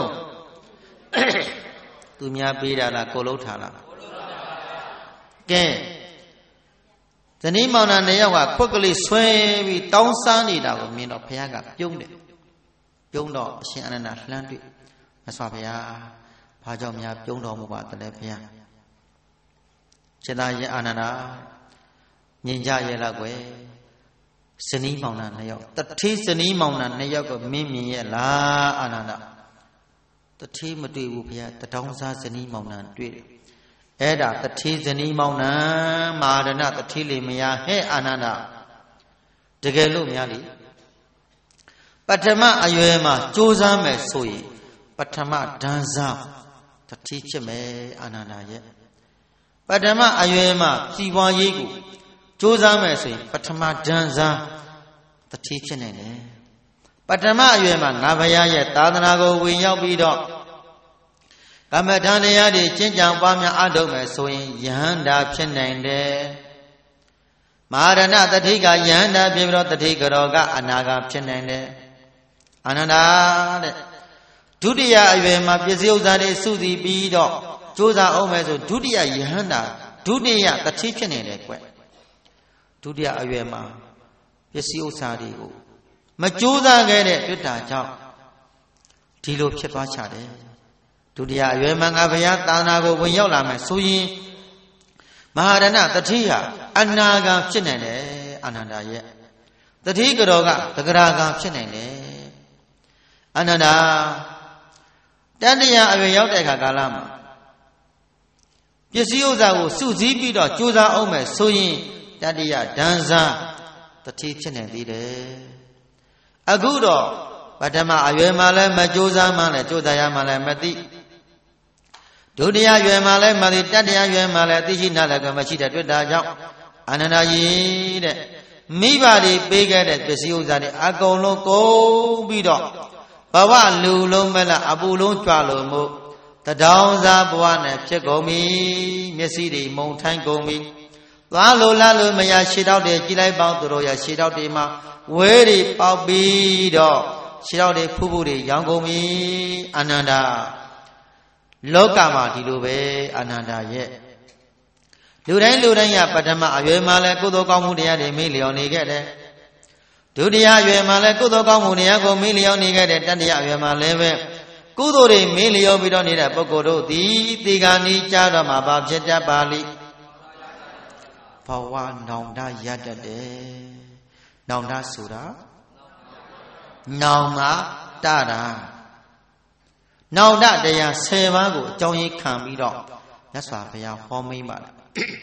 သူများပေးတာလားကိုလုံးထားလားကဲဇနီးမောင်နှံနှစ်ယောက်ကခွက်ကလေးဆွဲပြီးတောင်းစားနေတာကိုမြင်တော့ဘုရားကပြုံးတယ်ပြုံးတော့အရှင်အနန္ဒလှမ်းတွေ့မြတ်စွာဘုရားဘာကြောင့်များပြုံးတော်မူပါသလဲဘုရားစေတရဲ့အာနန္ဒညင်ကြရဲ့လားကွယ်ဇနီးမောင်နှံနှစ်ယောက်တထေးဇနီးမောင်နှံနှစ်ယောက်ကိုမင်းမြင်ရဲ့လားအာနန္ဒတထေးမတွေ့ဘူးဘုရားတတောင်းစားဇနီးမောင်နှံတွေ့တယ်အဲ့ဒါတထေးဇနီးမောင်နှံမာရဏတထေးလေမယားဟဲ့အာနန္ဒတကယ်လို့များလေပထမအရွယ်မှာကြိုးစားမယ်ဆိုရင်ပထမဒန်းစားတထေးဖြစ်မယ်အာနန္ဒရဲ့ပထမအရွယ်မှာပြည်ပွားရေးကိုကြိုးစားမယ်ဆိုရင်ပထမဒန်းစားတထေးဖြစ်နေတယ်ပထမအရွယ်မှာငါဘုရားရဲ့သာသနာကိုဝင်ရောက်ပြီးတော့ကမ္မဋ္ဌာန်းတရားတွေကျင့်ကြံပွားများအားထုတ်မယ်ဆိုရင်ယဟန္တာဖြစ်နိုင်တယ်မဟာရဏတတိကယဟန္တာဖြစ်ပြီးတော့တတိကရောကအနာဂါဖြစ်နိုင်တယ်အာနန္ဒာတဲ့ဒုတိယအရွယ်မှာပစ္စည်းဥစ္စာတွေစုစည်းပြီးတော့ကြိုးစားအောင်မယ်ဆိုဒုတိယယဟန္တာဒုတိယတတိဖြစ်နေတယ်ကွဒုတိယအရွယ်မှာပစ္စည်းဥစ္စာတွေကိုမကြိုးစားခဲ့တဲ့တွေ့တာကြောင့်ဒီလိုဖြစ်သွားချတယ်ဒုတိယအရွယ်မှာငါဘုရားသာသနာကိုဝင်ရောက်လာမယ်ဆိုရင်မဟာရဏတတိယအနာဂံဖြစ်နိုင်တယ်အာနန္ဒာရဲ့တတိကတော်ကတဂရဂံဖြစ်နိုင်တယ်အာနန္ဒာတတိယအရွယ်ရောက်တဲ့အခါကာလမှာပစ္စည်းဥစ္စာကိုစုစည်းပြီးတော့ကြိုးစားအောင်မယ်ဆိုရင်တတိယဒန်းစားတတိဖြစ်နိုင်သေးတယ်အခုတော့ပထမအရွယ်မှာလည်းမကြိုးစားမှလည်းကြိုးစားရမှလည်းမသိဒုတိယရွယ်မှာလည်းမသိတတိယရွယ်မှာလည်းသိရှိနာလည်းကမရှိတဲ့တွေ့တာကြောင့်အာနန္ဒာကြီးတဲ့မိဘတွေပေးခဲ့တဲ့ပစ္စည်းဥစ္စာတွေအကုန်လုံးကုန်ပြီးတော့ဘဝလူလုံးမဲ့လားအပူလုံးကြွလို့မို့တတောင်စားဘဝနဲ့ဖြစ်ကုန်ပြီမျက်စိတွေမုံထိုင်းကုန်ပြီသွားလို့လာလို့မရရှေ့တော့တွေကြည်လိုက်ပေါင်းသူတို့ရရှေ့တော့တွေမှာဝဲတွေပေါက်ပြီးတော့ရှေ့တော့တွေဖူးဖူးတွေရောင်ကုန်ပြီအာနန္ဒာလောကမှာဒီလိုပဲအာနန္ဒာရဲ့လူတိုင်းရပထမအရွယ်မှာလဲကုသိုလ်ကောင်းမှုတရားတွေမေ့လျော်နေခဲ့တယ်ဒုတိယအရွယ်မှာလဲကုသိုလ်ကောင်းမှုတရားကိုမေ့လျော်နေခဲ့တယ်တတိယအရွယ်မှာလဲပဲကုသိုလ်တွေမေ့လျော်ပြီးတော့နေတဲ့ပုဂ္ဂိုလ်တို့သည်ဒီကနေ့ကြားတော့မှာဘာဖြစ်တတ်ပါလိဘဝနောင်တရတတ်တယ်နောင်တဆိုတာနောင်မှာတတာနောင်တတရား10ပါးကိုအကြောင်းရင်းခံပြီးတော့မြတ်စွာဘုရားဟောမိန့်ပါတယ်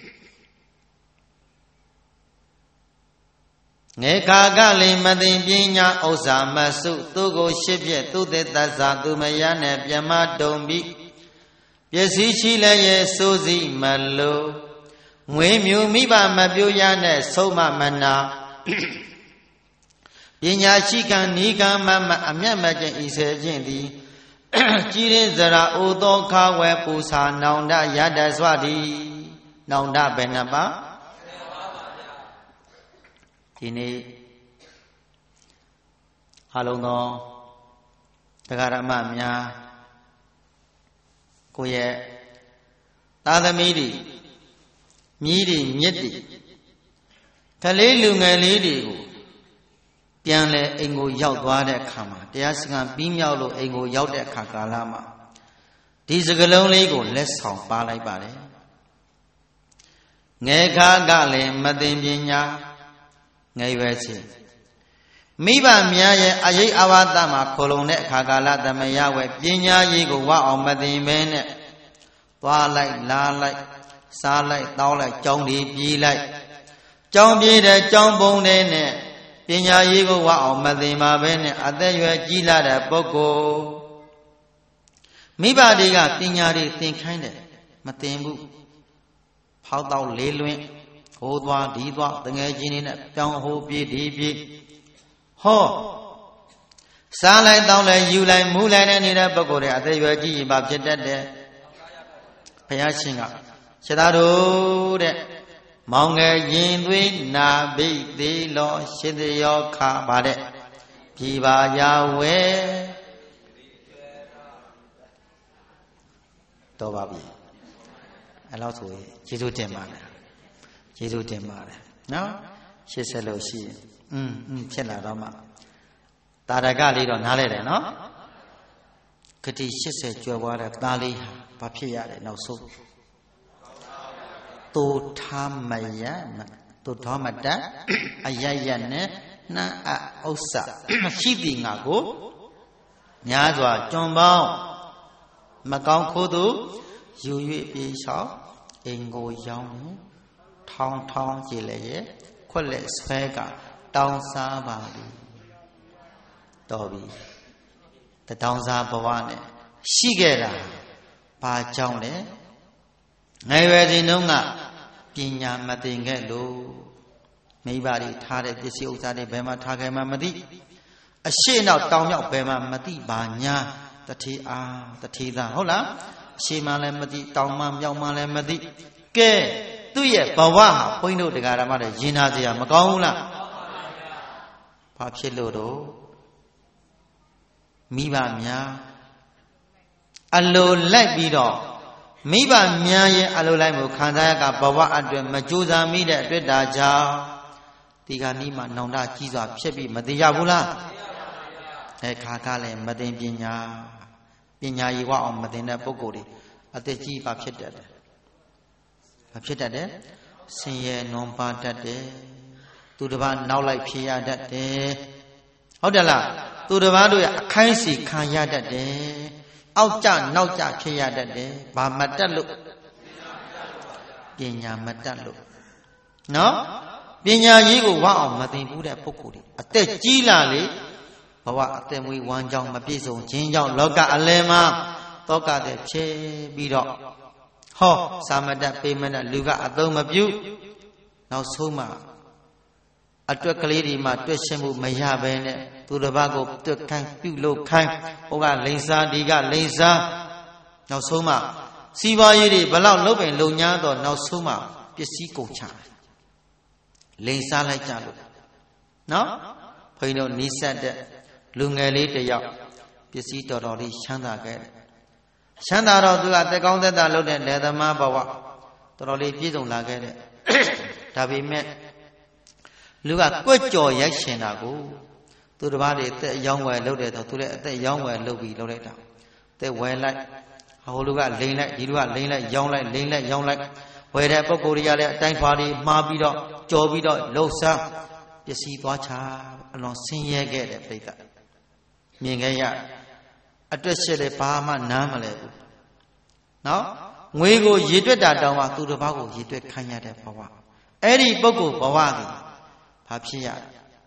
ငေခါကလည်းမသိပညာဥစ္စာမစုသူကိုရှစ်ပြက်သူတေတ္တဇာသူမယနဲ့ပြမတုံပြီးပစ္စည်းချီလည်းရဲ့စိုးစီမလို့ငွေမြူမိဘမပြိုးရနဲ့ဆုံးမမနာပညာရှိကံဤကံမအမျက်မကျင့်ဤစေခြင်းသည်ကြည်ရင်ဇရာအိုသောခါဝဲပူစာနောင်တရတ္တစွာသည်နောင်တဘယ်နှပါဒီနေ့အလုံးသောတရားဓမ္မများကိုယ့်ရဲ့သာသမီတွေမြည်တွေမြစ်တွေကလေးလူငယ်လေးတွေကိုပြန်လဲအိမ်ကိုရောက်သွားတဲ့အခါမှာတရားစခန်းပြီးမြောက်လို့အိမ်ကိုရောက်တဲ့အခါကာလမှာဒီစကလုံးလေးကိုလက်ဆောင်ပါလိုက်ပါတယ်ငယ်ခါကလည်းမသိပညာငယ်ရွယ်ချင်းမိဘများရဲ့အရေးအဝါဒမှာခိုလုံတဲ့အခါကာလသမယဝဲပညာရေးကိုဝအောင်မသိမင်းနဲ့သွားလိုက်လာလိုက်စားလိုက်တောင်းလိုက်ကြောင်းဒီပြေးလိုက်ကြောင်းပြေးတဲ့ကြောင်းပုံတွေနဲ့ပညာရေးကိုဝအောင်မသိမှာပဲနဲ့အသက်ရွယ်ကြီးလာတဲ့ပုဂ္ဂိုလ်မိဘတွေကပညာတွေသင်ခိုင်းတယ်မသင်ဘူးဖောက်တော့လေးလွင်ဟိုးသွားဒီသွားတငယ်ချင်းတွေနဲ့ပြောင်းဟိုးပြေးဒီပြေးဟောစားလိုက်တောင်းလိုက်ယူလိုက်မူးလိုက်နေတဲ့ပုဂ္ဂိုလ်တွေအသက်ရွယ်ကြီးပါဖြစ်တတ်တယ်ဘုရားရှင်ကခြေသားတို့တဲ့မောင်ငယ်ရင်သွေးနာဘိသေးလောရှိသေးရောခါပါတဲ့ပြည်ပါရဝဲတော်ပါပြီအဲ့လောက်ဆိုရင်ကျေးဇူးတင်ပါတယ်ကျေးဇူးတင်ပါတယ်နော်80လို့ရှိရင်ဖြစ်လာတော့မှတာရကလေးတော့နားလဲတယ်နော်ဂတိ80ကျွယ်သွားတဲ့သားလေးဟာဘာဖြစ်ရလဲနောက်ဆုံးတူထားမယတူထားမတအယယနဲ့နှံ့ဥစ္စာရှိသည်ငါကိုများစွာကျွံပေါင်းမကောင်းခိုးသူယူ၍ပြေးလျှောက်အိမ်ကိုရောင်းထောင်းထောင်းကြည်လည်းရဲ့ခွက်လက်ဆွဲကတောင်းစားပါပြီတော်ပြီတောင်းစားဘဝနဲ့ရှိခဲ့တာဘာကြောင့်လဲငယ်ရွယ်စဉ်တုန်းကပညာမသင်ခဲ့လို့မိဘတွေထားတဲ့ပစ္စည်းဥစ္စာတွေဘယ်မှာထားခဲ့မှမသိအရှိနောက်တောင်မြောက်ဘယ်မှာမသိပါညာတထေအားတထေသားဟုတ်လားအရှိမှလည်းမသိတောင်မှမြောက်မှလည်းမသိကဲသူ့ရဲ့ဘဝဟာဘုန်းကြီးတို့တရားဓမ္မတွေရင်နာစရာမကောင်းဘူးလားဘာဖြစ်လို့တော့မိဘများအလိုလိုက်ပြီးတော့မိဘများရဲ့အလိုလိုက်မှုခံစားရကဘဝအတွက်မကြိုးစားမိတဲ့အတွက်ဒါကြောင့်ဒီကနေ့မှနောင်တကြီးစွာဖြစ်ပြီးမသိရဘူးလားခါကလည်းမသိပညာရေးဝအောင်မသိတဲ့ပုဂ္ဂိုလ်တွေအသက်ကြီးပါဖြစ်တတ်တယ်ဘာဖြစ်တတ်တယ်ဆင်းရဲနွန်ပါတတ်တယ်သူတစ်ပါးနောက်လိုက်ဖြစ်ရတတ်တယ်ဟုတ်တယ်လားသူတစ်ပါးတို့ရအခိုင်းစီခံရတတ်တယ်အောက်ကျနောက်ကျဖြစ်ရတတ်တယ်ဘာမတတ်လို့ပညာမတတ်လို့နော်ပညာရေးကိုဝအောင်မသိဘူးတဲ့ပုဂ္ဂိုလ်တွေအသက်ကြီးလာလေဘဝအသက်မွေးဝမ်းကြောင်းမပြည့်စုံခြင်းကြောင့်လောကအလယ်မှာတောကတဲ့ဖြစ်ပြီးတော့ဟောစာမတတ်ပေမတတ်လူကအသုံးမပြုနောက်ဆုံးမှအတွက်ကလေးဒီမှာတွက်ရှင်းမှုမရဘဲနဲ့သူတစ်ပါးကိုတွက်ခိုင်းပြုလုပ်ခိုင်းဟိုကလိန်စားဒီကလိန်စားနောက်ဆုံးမှစီးပွားရေးတွေဘလောက်လုပ်ပင်လုံညာတော့နောက်ဆုံးမှပစ္စည်းကုန်ချလိန်စားလိုက်ကြလို့နော်ဘုန်းကြီးတို့နီးစပ်တဲ့လူငယ်လေးတစ်ယောက်ပစ္စည်းတော်တော်လေးချမ်းသာခဲ့တယ်ချမ်းသာတော့သူကတက်ကောင်းသက်သာလုပ်တဲ့လက်သမားဘဝတော်တော်လေးပြည့်စုံလာခဲ့တဲ့ဒါပေမဲ့လူကကွက်ကြော်ရိုက်ရှင်တာကိုသူတစ်ပါးတွေအသက်ရောင်းဝယ်လုပ်တယ်တော့သူလည်းအသက်ရောင်းဝယ်လုပ်ပြီးလုပ်လိုက်တာအသက်ဝယ်လိုက်ဟိုလူကလိန်လိုက်ဒီလူကလိန်လိုက်ရောင်းလိုက်လိန်လိုက်ရောင်းလိုက်ဝယ်တဲ့ပုဂ္ဂိုလ်တွေကလည်းအတိုင်းထွာတွေမှားပြီးတော့ကြော်ပြီးတော့လှုပ်ရှားပစ္စည်းသွားချအလွန်ဆင်းရဲခဲ့တဲ့ပိဋကမြင်ခဲ့ရအတွက်ရှိလေဘာမှနားမလဲဘူးနော်ငွေကိုရေတွက်တာတောင်းမှသူတစ်ပါးကိုရေတွက်ခိုင်းရတဲ့ဘဝအဲ့ဒီပုဂ္ဂိုလ်ဘဝကြီးဘာဖြစ်ရ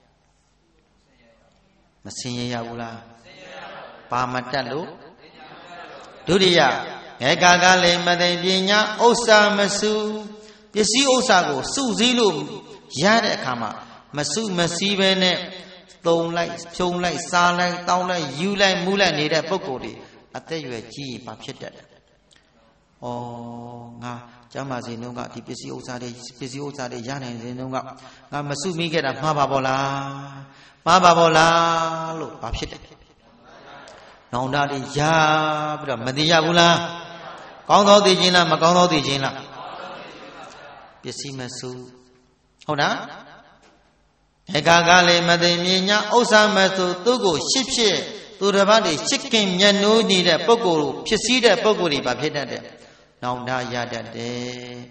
မဆင်းရဲရဘူးလားဘာမတတ်လို့ဒုတိယငယ်ကာကလည်းမသိပညာဥစ္စာမစုပစ္စည်းဥစ္စာကိုစုစည်းလို့ရတဲ့အခါမှာမစုမစည်းပဲနဲ့သုံးလိုက်ဖြုံလိုက်စားလိုက်တောင်းလိုက်ယူလိုက်မူးလိုက်နေတဲ့ပုဂ္ဂိုလ်တွေအသက်ရွယ်ကြီးရင်ဘာဖြစ်တတ်တယ်။ဩငါကျမ်းမာစဉ်တုန်းကဒီပစ္စည်းဥစ္စာတွေရနိုင်စဉ်တုန်းကငါမစုမိခဲ့တာမှားပါဘောလားလို့ဘာဖြစ်တယ်။နောင်တတွေရပြီးတော့မသိရဘူးလား။ကောင်းသောသိခြင်းလားမကောင်းသောသိခြင်းလား။ပစ္စည်းမစုဟုတ်လား။ဧကကလည်းမသိမြညာဥစ္စာမစုသူ့ကိုရှစ်ဖြစ်သူတစ်ပါးတွေရှစ်ခင်မျက်နှိုးနေတဲ့ပုဂ္ဂိုလ်ဖြစ်စည်းတဲ့ပုဂ္ဂိုလ်တွေဘာဖြစ်တတ်တယ်။နောင်တရတတ်တယ်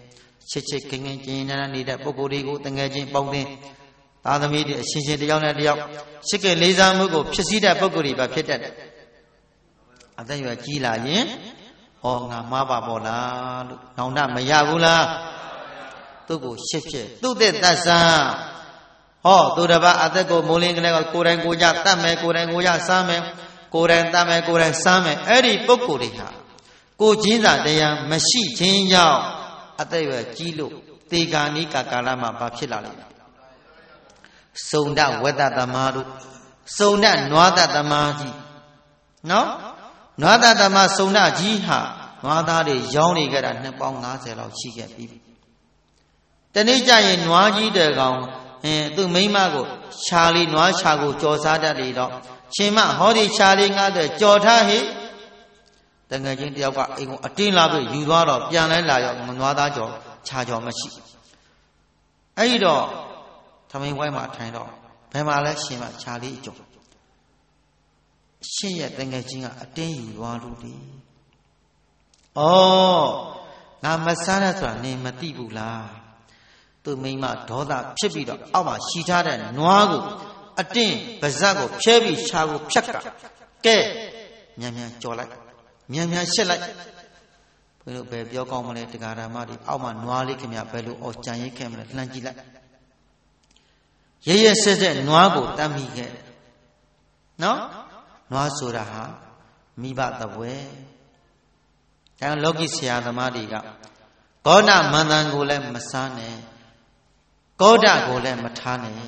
ချစ်ချစ်ခင်ခင်ကျင်ကျင်နေတဲ့ပုဂ္ဂိုလ်တွေကိုတငယ်ချင်းပေါင်းတင်သာသမီတွေအရှင်ရှင်တယောက်နဲ့တယောက်ချစ်ကလေးစားမှုကိုဖြစ်စည်းတဲ့ပုဂ္ဂိုလ်တွေပဲဖြစ်တတ်တယ်အသက်ရွယ်ကြီးလာရင်ဟောငါမှားပါပေါ့လားလို့နောင်တမရဘူးလားသူ့ကိုရှစ်ဖြစ်သူ့တဲ့တတ်ဆန်းဟောသူတစ်ပါးအသက်ကိုမိုးလင်းကလေးကကိုယ်တိုင်ကိုကြတတ်မယ်ကိုယ်တိုင်ကိုကြစားမယ်ကိုယ်တိုင်တတ်မယ်ကိုယ်တိုင်စားမယ်အဲ့ဒီပုဂ္ဂိုလ်တွေဟာကိုချင်းစာတရားမရှိခြင်းကြောင့်အသက်ရွယ်ကြီးလို့သေဂာနိကာလမှာဘာဖြစ်လာလဲစုံဒဝတ္တသမားတို့စုံဒနွားတသမားကြီးနော်နွားတသမားစုံဒကြီးဟာနွားသားတွေရောင်းနေကြတာနှစ်ပေါင်း90လောက်ရှိခဲ့ပြီတနေ့ကျရင်နွားကြီးတဲ့ကောင်သူ့မိန်းမကိုခြာလေးနွားခြာကိုကြော်စားတတ်လေတော့ရှင်မဟောဒီခြာလေးငါတဲ့ကြော်ထားဟိတငယ်ချင်းတယောက်ကအိမ်ကိုအတင်းလာပြီးယူသွားတော့ပြန်လဲလာရောက်နွားသားကြော်ခြာကြော်မရှိအဲ့ဒီတော့သမင်းဝိုင်းမှာထိုင်တော့ဘယ်မှာလဲရှင်မခြာလေးအကြော်ရှင်ရဲ့တငယ်ချင်းကအတင်းယူသွားလို့ဒီဩငါမဆန်းတဲ့ဆိုတာနင်မသိဘူးလားသူမိမဒေါသဖြစ်ပြီးတော့အောက်မှာရှိထားတဲ့နွားကိုအတင်းပါဇက်ကိုဖြဲပြီးခြာကိုဖြက်ကကဲမြန်မြန်ကြော်လိုက်မြန်မြန်ရှစ်လိုက်ဘယ်လိုပဲပြောကောင်းမလဲတရားဓမ္မတွေအောက်မှာနွားလေးခင်ဗျဘယ်လိုအော်ကြံရိတ်ခဲ့မလဲလှမ်းကြည့်လိုက်ရရဆက်ဆက်နွားကိုတတ်မိခဲ့နော်နွားဆိုတာဟာမိဘတပွဲဒါလောကီဆရာသမားတွေကဂေါဏမန္တန်ကိုလည်းမစားနဲ့ကောဒကိုလည်းမထားနဲ့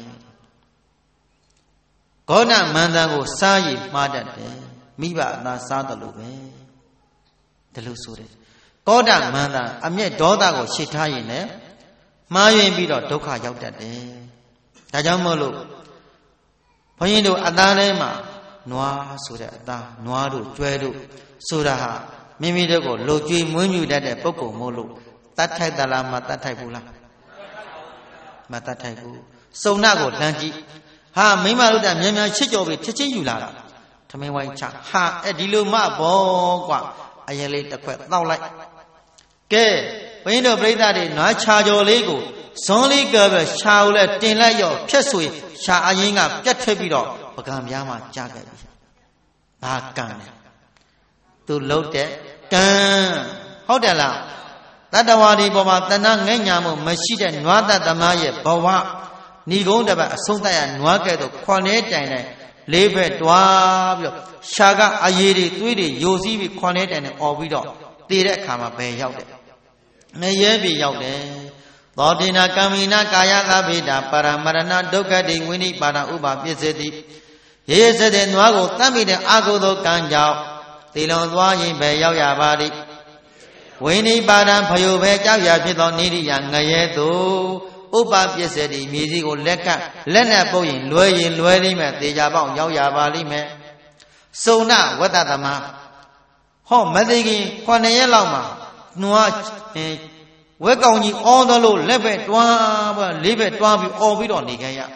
ဂေါဏမန္တန်ကိုစားရည်မှားတတ်တယ်မိဘအသာစားတယ်လို့ပဲဒီလိုဆိုတယ်ကောဒမန္တန်အမျက်ဒေါသကိုရှစ်ထားရင်လည်းမှားယွင်းပြီးတော့ဒုက္ခရောက်တတ်တယ်ဒါကြောင့်မို့လို့ဘုန်းကြီးတို့အသားထဲမှာနွားဆိုတဲ့အသားနွားတို့ကျွဲတို့ဆိုတာဟာမိမိတို့ကိုလှုပ်ကြွေးမွေးမြူတတ်တဲ့ပုဂ္ဂိုလ်မို့လို့တတ်ထိုက်သလားမတတ်ထိုက်ဘူးလားမတတ်ထိုက်ဘူးစုံနာကိုလှမ်းကြည့်ဟာမိမတို့ကမြန်မြန်ချစ်ကြော်ပြီးချက်ချင်းယူလာတာထမင်းဝိုင်းချဟာဒီလိုမှဘောကွာအရင်လေးတစ်ခွက်တောက်လိုက်ကဲဘုန်းကြီးတို့ပြိဿတွေနွားချာကြော်လေးကိုဇွန်လေးကပဲရှာကိုလည်းတင်လိုက်ရောဖြက်ဆွေရှာအရင်ကပြတ်ထွက်ပြီးတော့ပကံပြားမှာကြားခဲ့ပြီဘာကံလဲသူလှုပ်တဲ့ကံဟုတ်တယ်လားတတ္တဝါဒီပေါ်မှာတဏှာငဲ့ညာမှုမရှိတဲ့နွားတသမားရဲ့ဘဝဏီကုန်းတစ်ပတ်အဆုံးသတ်ရနွားကဲ့သို့ခွန်နေတိုင်တဲ့လေးဘက်တွားပြီးတော့ရှာကအရေးတွေသွေးတွေယိုစီးပြီးခွန်နေတိုင်နဲ့អော်ပြီးတော့တည်တဲ့အခါမှာဘယ်ရောက်တယ်ငရဲပြီရောက်တယ်သောတိနာကမ္မိနာကာယသဗ္ဗေတာပါရမရဏဒုက္ခတိဝိနိပါဒဥပပစ္စတိရေစတဲ့နွားကိုတတ်မိတဲ့အာဟုသောကံကြောင့်တေလွန်သွားရင်ပဲရောက်ရပါသည်ဝိနိပါဒံဖယုပဲကြောက်ရဖြစ်သောနိရိယငရဲသို့ဥပပစ္စတိမြေကြီးကိုလက်နဲ့ပုတ်ရင်လွယ်လိမ့်မယ်သေချာပေါက်ရောက်ရပါလိမ့်မယ်စုံနာဝတ္တသမဟောမသိခင်9ရက်လောက်မှာနွားဝက်ကောင်ကြီးအောသလို့လက်ပဲတွားပဲလေးပဲတွားပြီးအော်ပြီးတော့နေခဲ့ရ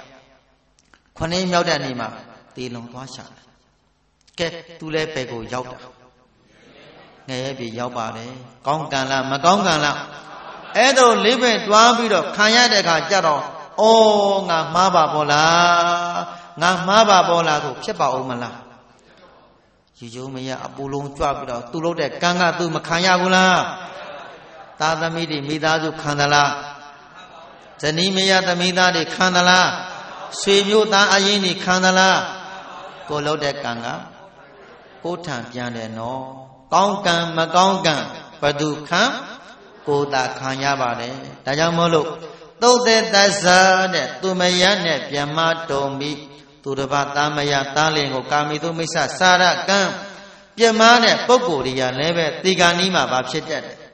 9ရက်မြောက်တဲ့နေ့မှာသေလွန်သွားရှာတယ်ကဲသူလည်းပဲကိုရောက်တာငရဲပြီရောက်ပါတယ်ကောင်းကံလားမကောင်းကံလားအဲ့ဒါလေးပဲတွားပြီးတော့ခံရတဲ့အခါကြတော့ဩငါမှားပါပေါ်လားငါမှားပါပေါ်လားကိုဖြစ်ပါဦးမလားယူကျုံမရအပူလုံးကြွပြီးတော့သူ့လို့တဲ့ကံကသူမခံရဘူးလားသာသမီတွေမိသားစုခံသလားဇနီးမယားသမီးသားတွေခံသလားဆွေမျိုးသားအရင်းတွေခံသလားကိုလို့တဲ့ကံကကိုထံပြန်တယ်နော်ကောင်းကံမကောင်းကံဘသူခံကိုသာခံရပါတယ်ဒါကြောင့်မို့လို့သုတ်တဲ့သစ္စာတဲ့သူမယနဲ့ပြမတုံမိသူတစ်ပါးသားမယသားလင်ကိုကာမိတုမိစ္ဆစာရကံပြမတဲ့ပုဂ္ဂိုလ်တွေကလည်းပဲဒီကနီးမှာဘာဖြစ်တတ်တယ်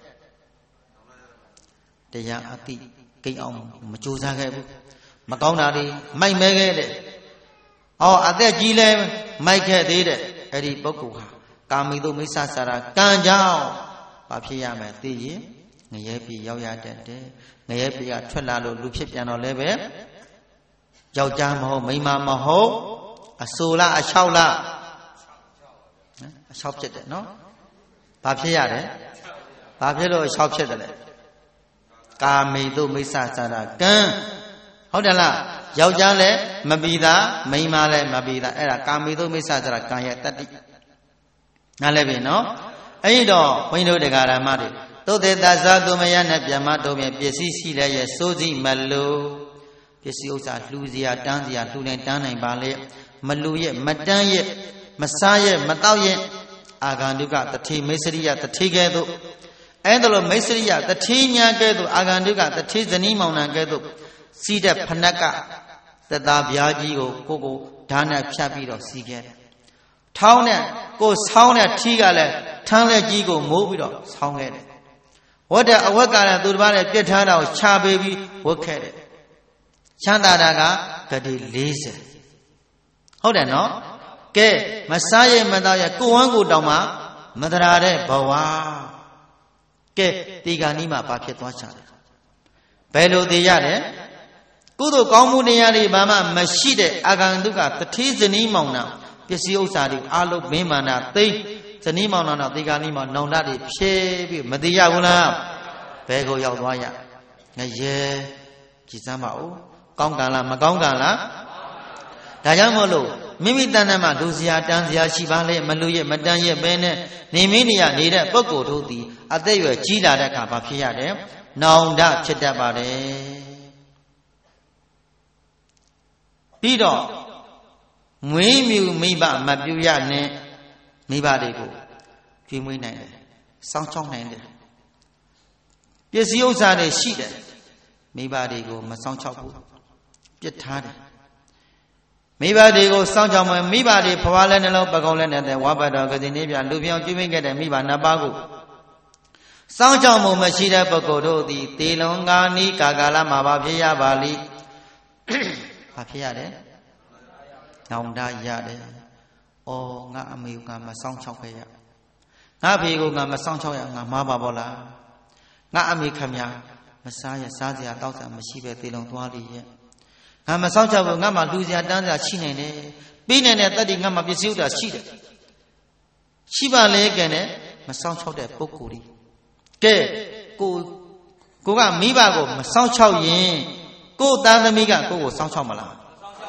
တရားအတိကိန်းအောင်မကြိုးစားခဲ့ဘူးမကောင်းတာတွေမိုက်မဲခဲ့တဲ့ဟောအသက်ကြီးလဲမိုက်ခဲ့သေးတဲ့အဲ့ဒီပုဂ္ဂိုလ်ဟာကာမိတုမိစ္ဆစာရကံကြောင့်ဘာဖြစ်ရမလဲသိရင်ငရဲပြေရောက်ရတတ်တယ်ငရဲပြေကထွက်လာလို့လူဖြစ်ပြန်တော့လည်းပဲယောက်ျားမဟုတ်မိန်းမမဟုတ်အဆိုလားအလျှောက်လားအလျှောက်ဖြစ်တယ်နော်ဘာဖြစ်ရတယ်ဘာဖြစ်လို့အလျှောက်ဖြစ်တယ်လဲကာမေတုမိစ္ဆာစာရကံဟုတ်တယ်လားယောက်ျားလည်းမပီတာမိန်းမလည်းမပီတာအဲ့ဒါကာမေတုမိစ္ဆာစာရကံရဲ့တတ္တိနားလည်ပြီနော်အဲ့တော့ဘုန်းကြီးတို့တရားဓမ္မတွေသုတ်တေသဇာတုမယနဲ့ပြမတို့ပြင်ပစ္စည်းရှိလည်းရဲ့စိုးစိမလို့ပစ္စည်းဥစ္စာလှူစရာတန်းစရာလှူနိုင်တန်းနိုင်ပါလေမလှူရဲ့မတန်းရဲ့မစားရဲ့မတောက်ရဲ့အာဂန္တုကတထေမိစ္ဆရိယတထေကဲ့သို့အဲ့ဒါလိုမိစ္ဆရိယတထေညာကဲ့သို့အာဂန္တုကတထေဇနီးမောင်နှံကဲ့သို့စီးတဲ့ဖနက်ကသတ္တဗျာကြီးကိုဓာတ်နဲ့ဖြတ်ပြီးတော့စီးခဲ့တယ်ထောင်းနဲ့ကိုဆောင်းတဲ့ထီးကလည်းထမ်းလက်ကြီးကိုမိုးပြီးတော့ဆောင်းခဲ့တယ်ဝတ်တဲ့အဝတ်ကလည်းသူတစ်ပါးနဲ့ပြစ်ထားတာကိုခြာပေးပြီးဝတ်ခဲ့တယ်ချမ်းသာတာကဂတိ40ဟုတ်တယ်နော်ကဲမစားရမသားရကိုဝမ်းကိုတောင်မှမတရာတဲ့ဘဝကဲဒီကနေ့မှဘာဖြစ်သွားချတယ်ဘယ်လိုသိရတယ်ကုသိုလ်ကောင်းမှုတရားတွေဘာမှမရှိတဲ့အာဂန္တုကတထေဇနီးမောင်နှံပစ္စည်းဥစ္စာတွေအလုံးမင်းမာနာသိဇနီးမောင်နှံတော့ဒီကနေ့မှနောင်တတွေဖြဲပြီးမသိရဘူးလားဘယ်ကိုရောက်သွားရငရဲကြည်စမ်းပါဦးကောင်းကံလားမကောင်းကံလားဒါကြောင့်မို့လို့မိမိတဏ္ဍမှာလူစရာတန်းစရာရှိပါလေမလူရဲ့မတန်းရဲ့ပဲနဲ့နေမင်းနေရနေတဲ့ပုဂ္ဂိုလ်တို့သည်အသက်ရွယ်ကြီးလာတဲ့အခါဘာဖြစ်ရတယ်နောင်တဖြစ်တတ်ပါတယ်ပြီးတော့မွေးမြူမိဘမပြူရနဲ့မိဘတွေကိုကျွေးမွေးနိုင်တယ်စောင့်ရှောက်နိုင်တယ်ပစ္စည်းဥစ္စာတွေရှိတယ်မိဘတွေကိုမစောင့်ရှောက်ဘူးပြစ်ထားတယ်မိဘတွေကိုစောင့်ရှောက်မယ်မိဘတွေဖွားလဲနှလုံးပကုံးလဲနဲ့ဝါဘတော်ကတိနေပြလူပြောင်းကျွေးမွေးခဲ့တဲ့မိဘနှစ်ပါးကိုစောင့်ရှောက်မှုမရှိတဲ့ပုဂ္ဂိုလ်တို့သည်တေလွန်ကာနီကာကာလမှာဘာဖြစ်ရပါလိဘာဖြစ်ရတယ်နောင်တရတယ်ဩငါအမေကမစောင့်ရှောက်ခဲ့ရငါဖေကမစောင့်ရှောက်ရငါမားပါဘောလားငါအမေခမညာမစားရစားစရာတောက်စရာမရှိပဲတေလွန်သွားလိရဲ့ငါမစောင့်ရှောက်ဘူးငါမှလူစရာတန်းစရာရှိနေတယ်ပြီးနေတဲ့တတ္တိငါမှပစ္စည်းဥစ္စာရှိတယ်ရှိပါလေကဲနဲ့မစောင့်ရှောက်တဲ့ပုဂ္ဂိုလ်ဒီကဲကိုကမိဘကိုမစောင့်ရှောက်ရင်ကိုသားသမီးကကိုကိုစောင့်ရှောက်မလား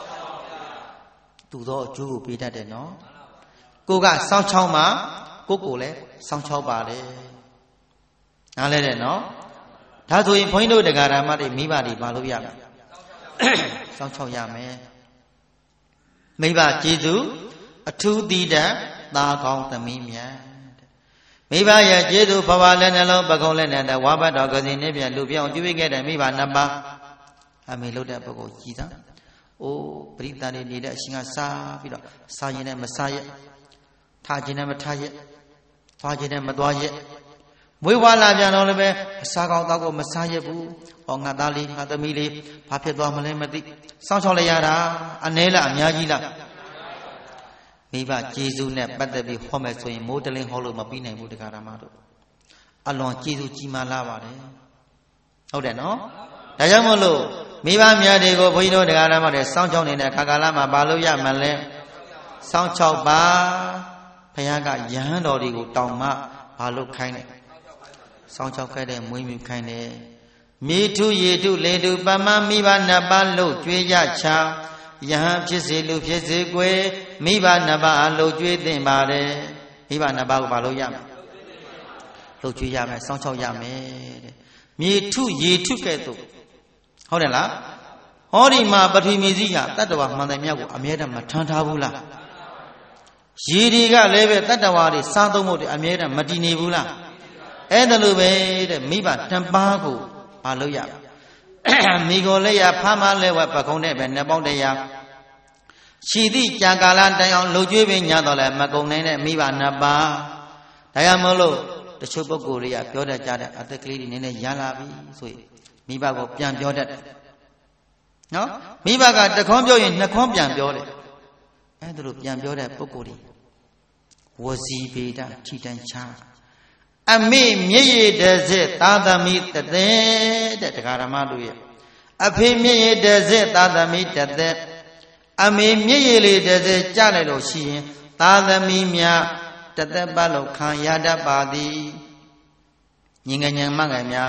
သူတော့အကျိုးကိုပေးတတ်တယ်နော်ကိုကစောင့်ရှောက်မှကိုလည်းစောင့်ရှောက်ပါလေနားလဲတယ်နော်ဒါဆိုရင်ဘုန်းကြီးတို့တရားဓမ္မတွေမိဘတွေမလုပ်ရဘူးစောင့်ရှောက်ရမယ်မိဘကျေးဇူးအထူးတည်တတ်သားကောင်းသမီးမြတ်မိဘရဲ့ကျေးဇူးဘဝလည်းနှလုံးပကုံးလည်းနဲ့ဝါဘတ်တော်ကစီနေပြန်လူပြောင်းကျွေးခဲ့တဲ့မိဘနှစ်ပါးအမေလို့တဲ့ပုဂ္ဂိုလ်ကြည်သာအိုးပရိသတ်တွေနေတဲ့အရှင်ကစားပြီးတော့စားရင်လည်းမစားရက်ထားခြင်းနဲ့မထားရက်သွားခြင်းနဲ့မသွားရက်မွေးဝါလာပြန်တော့လည်းပဲအစားကောင်းတောက်ကိုမစားရက်ဘူးဟောငါသားလေးငါသမီးလေးဘာဖြစ်သွားမလဲမသိစောင့်ရှောက်လိုက်ရတာအနည်းလားအများကြီးလားမိဘကျေးဇူးနဲ့ပတ်သက်ပြီးဟောမယ်ဆိုရင်မိုးတလင်းဟောလို့မပြီးနိုင်ဘူးတရားဓမ္မတို့အလွန်ကျေးဇူးကြီးမားလာပါတယ်ဟုတ်တယ်နော်ဒါကြောင့်မို့လို့မိဘများတွေကိုဘုန်းကြီးတို့တရားဓမ္မတွေစောင့်ရှောက်နေတဲ့ခါကာလမှာဘာလို့ရမလဲစောင့်ရှောက်ပါဘုရားကယဟန်တော်တွေကိုတောင်းမှဘာလို့ခိုင်းတယ်စောင့်ရှောက်ခဲ့တဲ့မွေးမြူခိုင်းတယ်မြေထုရေထုလေထုပမမိဘနှစ်ပါးလို့ကြွေးကြချာယဟန်ဖြစ်စေလူဖြစ်စေကွယ်မိဘနှစ်ပါးအလုပ်ကြွေးသင့်ပါတယ်မိဘနှစ်ပါးကိုဘာလို့ရမလဲလုပ်ကြွေးရမယ်စောင့်ရှောက်ရမယ်တဲ့မြေထုရေထုကဲ့သို့ဟုတ်တယ်လားဟောဒီမှာပထဝီမြေကြီးဟာတတ္တဝါမှန်တယ်မြောက်ကိုအမြဲတမ်းမထမ်းထားဘူးလားရေတွေကလည်းပဲတတ္တဝါတွေစားသုံးဖို့တွေအမြဲတမ်းမတည်နေဘူးလားအဲ့ဒါလိုပဲတဲ့မိဘနှစ်ပါးကိုဘာလို့ရမိကိုလည်းရဖားမလဲဝပကုံးတဲ့ပဲနှစ်ပေါင်းတရားရှိသည့်ကြာကာလတိုင်အောင်လှုပ်ကြွေးပင်ညတော့လဲမကုံနိုင်တဲ့မိဘနှစ်ပါးဒါရမလို့တချို့ပုဂ္ဂိုလ်တွေကပြောတတ်ကြတဲ့အသက်ကလေးတွေနည်းနည်းရလာပြီဆိုရင်မိဘကိုပြန်ပြောတတ်တယ်နော်မိဘကတခွန်းပြောရင်နှစ်ခွန်းပြန်ပြောတယ်အဲ့ဒါလိုပြန်ပြောတဲ့ပုဂ္ဂိုလ်တွေဝစီပေဒထိတန်ချာအမေမျက်ရည်တည်းသာသမီတသက်တဲ့တရားဓမ္မတို့ရဲ့အဖေမျက်ရည်တည်းသာသမီတသက်အမေမျက်ရည်လေးတည်းကြားလိုက်လို့ရှိရင်သာသမီများတသက်ပတ်လို့ခံရတတ်ပါသည်ညီငယ်ညာမငယ်များ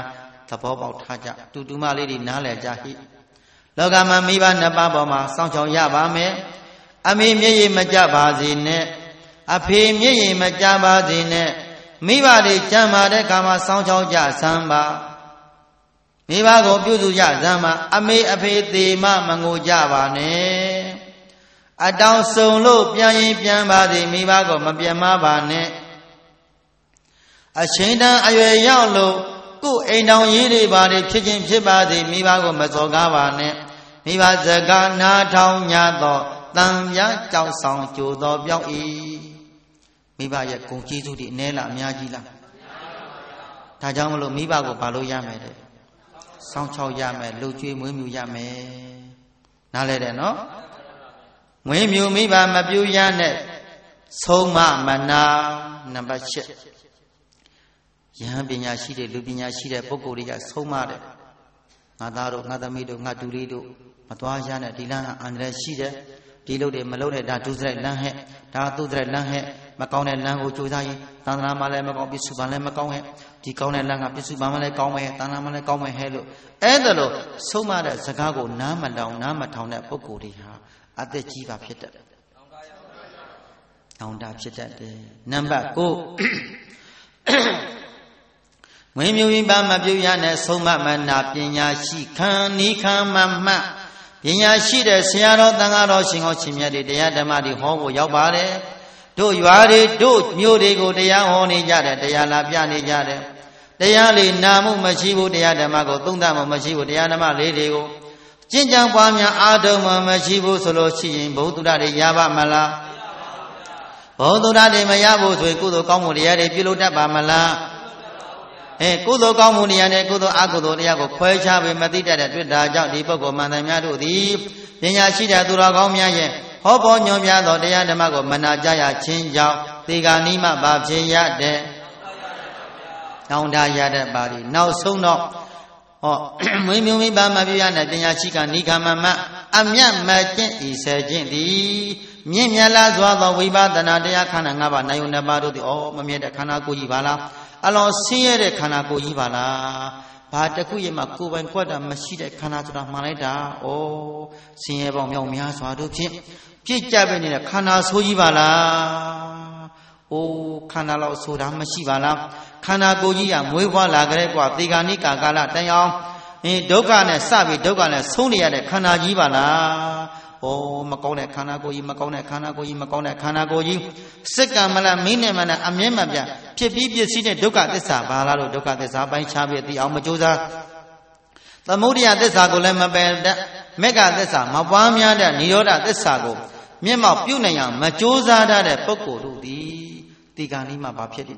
the Bob Taja, to do my lady Nale Jahi. Logama Miba Nababa, Sancho Yabame, Ami me Majabazine, a pay me Majabazine, Miba de Jama de Kama Sancho Jasamba. Miba go Budu Yazama, Ami a pay the Mango Javane. A down so low, Pian Piambadi, Miba go Mabiamabane. A Shenda Ayo low, go a down yiddy body, kitchen pibadi, Miba go Mazogavane. Miba Zaga Na Town Yato, Tam Ya Chow Song Judo Biao. Miba ya Kunki to the Nela Miagila. Tajamalo Miba go Palo Yame. Song Chow Yame, Luchi Mumu Yame. Nale no? Mumu Miba Mabu Yane. Soma Mana number 6. Yambinya Shide, Lubinya Shide, Pokoria, Soma. Nadaro, Nadamido, Naturido, Matuajana, Dilana, Andre Shide, Dilo de Malone, Datuzre Lanhe, Datudre Lanhe, Macone Lango Judai, Tanamale Macobi Subale Macone, Ticone Langa Pisubamale Come, Tanamale Come Hello, Edalo, Soma, Chicago, Nama down, Nama town at Pocoriha, at the Chiva Pit. Down that shit at the number go. When you in Bamabuyan, Soma Mana, Pinya Shi, Nika Mama, Pinya Shi, the Sierra Dangaro, Singo Chimia, the Adamadi Hobo Yabare, do you are it, do, Mudigo, the Yahoni Yada, the Yalabiani Yada, the Yali Namu Machibu, the Adamago, Tundamo Machibu, the Adama Lady, Jinjang Pamia, Adam Machibu, Solo Chi, Botuda, the Yaba Mala, Botuda de Mayabu, to a good comedy, Pilota Bamala. Kudo Comunian, Kudo Agudo, Yago, Quacha, Matita, Twitter, Dipo, Manamadu, the Yashida Duragomia, Hopo Yomia, the Yadamago, Manajaya, Chinja, Tiganima, Babjia, de Naunda Yada body. Now so no. Oh, Mimi Bamabiana, the Yashika, Nika Mama, Amia Matin is a gently. Mimiala Zwa, Wiba, the Nadia Kanangaba, Nayuna Badu, the Oh, Mamia Kanako Ivala. Along Sierra Kanako Ivala, Patakuyama Kuba and Quada Machida Kanatra Maleda, oh, Sierra Yomia Swadu, Pijabin in a Kana Suivala, oh, Kanala Soda Mashivala, Kanagoya, Muivala, Gregua, Tiganika Gala, Tayo, Dogana, Sabi, Dogana, Sonia, Kanajivala. Oh, Macone, Kanagoyi, Macone, Kanagoyi, Macone, Kanagoyi, Sekamala, Minemana, Amemabia, Pipi, Sine, Doka, the Sabala, Doka, the Sabai Chabi, the Almajosa, the Modia, the Sagolema Bell, Mega, the Sa, Mawamia, the Nioda, the Sago, Mima, Punaya, Majosa, the Poco, the Tiganima Bapeti.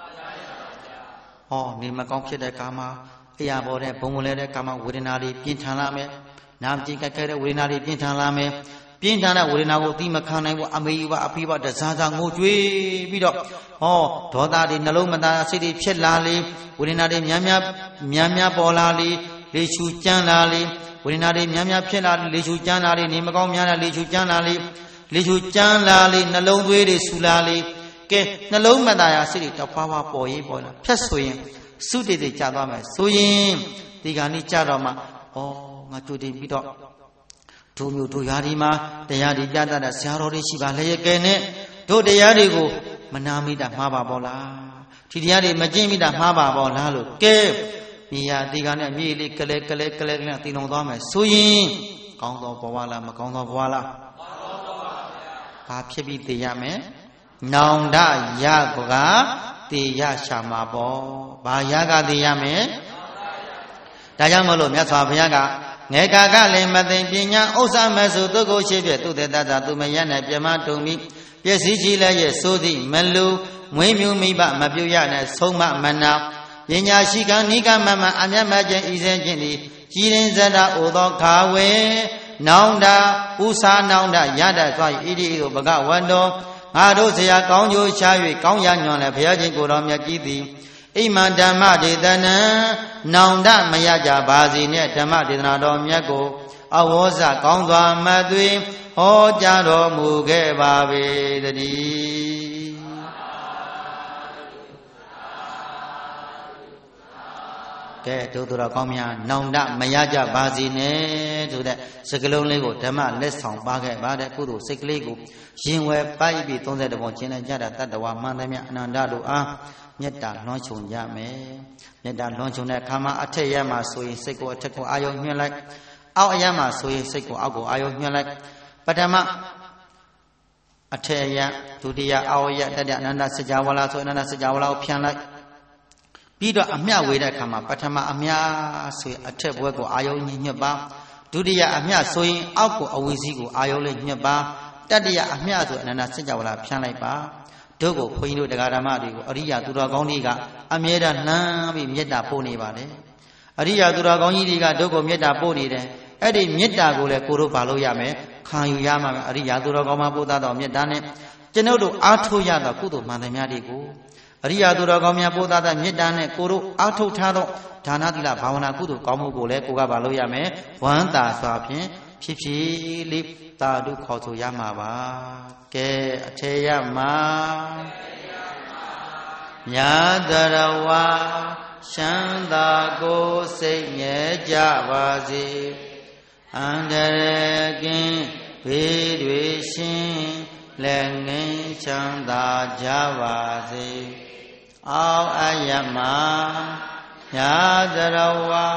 Oh, Nimakonke, the Kama, Iabore, Pomule, Kama, Udinari, Pintaname. Namjika Kara, Winari Pintalame, Pintana, Winao, Timakana, Amiva, Apiva, the Zaza Mutwi, Vido, oh, Toda in Nalomada City, Chelali, Winari Miamia Polali, Lishu Janali, Winari Miamia Pelali, Lishu Janali, Nimagomiana, Lishu Janali, Lishu Janali, Nalomwe, Sulali, Ke Nalomada City, the Pava Boy, Pessoin, suited the Chadama, Suyin, Tigani Chadama, oh. To the Bido to you to Yarima, the Yadijada, the Sarori Shiva Legene, to the Yadigo, Manamida Mababola, Tidiadi Majimida Mababola, Ke, Mia Digana, Mili, Collect, Latino Dome, Suyin, Condo Boala, Macondo Boala, Papi the Yame, Naunda Yagoga, the Yashamabo, Bayaga the Yame, Dayamolo, Yaswayaga. Nega Lematin Pina, Osa Maso, Togo Shebe, to the Dada, to Mayana, Pima, to me, Yesijila, Yesodi, Melu, Mumu Miba, Mabuyana, Soma Mana, Yenya Shika, Nika Mama, Amamaja is a genie, Jirin Zada, Odo Kawe, Naunda, Usa Naunda, Yada, Idio, Baga, Wando, Adosia, Konyo, Chavi, Konyan, Piaji, Gorom Yakiti. Imadama de Dana, Nanda Mayaja Bazi, Netama de Nadomiago, Awosa, Kondwa Madui, Ojaro Muge Babe, the D. ကဲတို့တော်ကောင်းများနောင်တမရကြပါစေနဲ့ဆိုတဲ့စကလုံးလေးကိုဓမ္မလက်ဆောင်ပါခဲ့ပါတဲ့ကုသိုလ်စိတ်ကလေးကိုရင်ဝယ်ပိုက်ပြီး30ပုံကျင်းလိုက်ကြတာတတ္တဝါမှန်သမျှအနန္တတို့အားမေတ္တာလွှမ်းခြုံကြမယ်မေတ္တာလွှမ်းခြုံတဲ့အခါမှာအထက်ရမှာဆိုရင်စိတ်ကိုအထက်ကိုအာယုံညွှန်လိုက်အောက်အရမှာဆိုရင်စိတ်ကိုအောက်ကိုအာယုံညွှန်လိုက်ပထမအထက်ရဒုတိယအောက်ရတတိယအနန္တစကြာဝဠာဆိုအနန္တစကြာဝဠာကိုဖြန့်လိုက်ပြီးတော့အမျှဝေတဲ့အခါမှာပထမအမျှဆိုရင်အထက်ဘွဲကိုအာယုံညှက်ပါဒုတိယအမျှဆိုရင်အောက်ကိုအဝီစီးကိုအာယုံလေးညှက်ပါတတိယအမျှဆိုအနန္တစကြာဝဠာဖြန့်လိုက်ပါတို့ကိုခွင်းတို့တရားဓမ္မတွေကိုအရိယာသူတော်ကောင်းတွေကအမြဲတမ်းနှမ်းပြီးမေတ္တာပို့နေပါတယ်အရိယာသူတော်ကောင်းကြီးတွေကတို့ကိုမေတ္တာပို့နေတယ်အဲ့ဒီမေတ္တာကိုလည်းကိုတို့ဘာလို့ရမယ်ခံယူရမှာအရိယာသူတော်ကောင်းမှပို့သားတော်မေတ္တာနဲ့ကျွန်ုပ်တို့အားထုတ်ရသောကုသိုလ်မှန်သမျှတွေကိုအရိယာသူတော်ကောင်းများပို့သားတဲ့မေတ္တာနဲ့ကိုတို့အားထုတ်ထားသောဒါနသီလဘာဝနာကုသိုလ်ကောင်းမှုကိုလည်းကိုကဘာလို့ရမယ်ဝမ်းသာစွာဖြင့်ဖြစ်ဖြစ်လေးသာဓုခေါ်ဆိုရမှာပါကဲအထေရမှာမြတ်တရဝါရှမ်းသာကိုစိတ်ငြဲကြပါစေအန္တရာယ်ကင်းဘေးတွေရှင်းလက်ငင်းချမ်းသာကြပါစေအောက်အယမမြတ်တရဝါ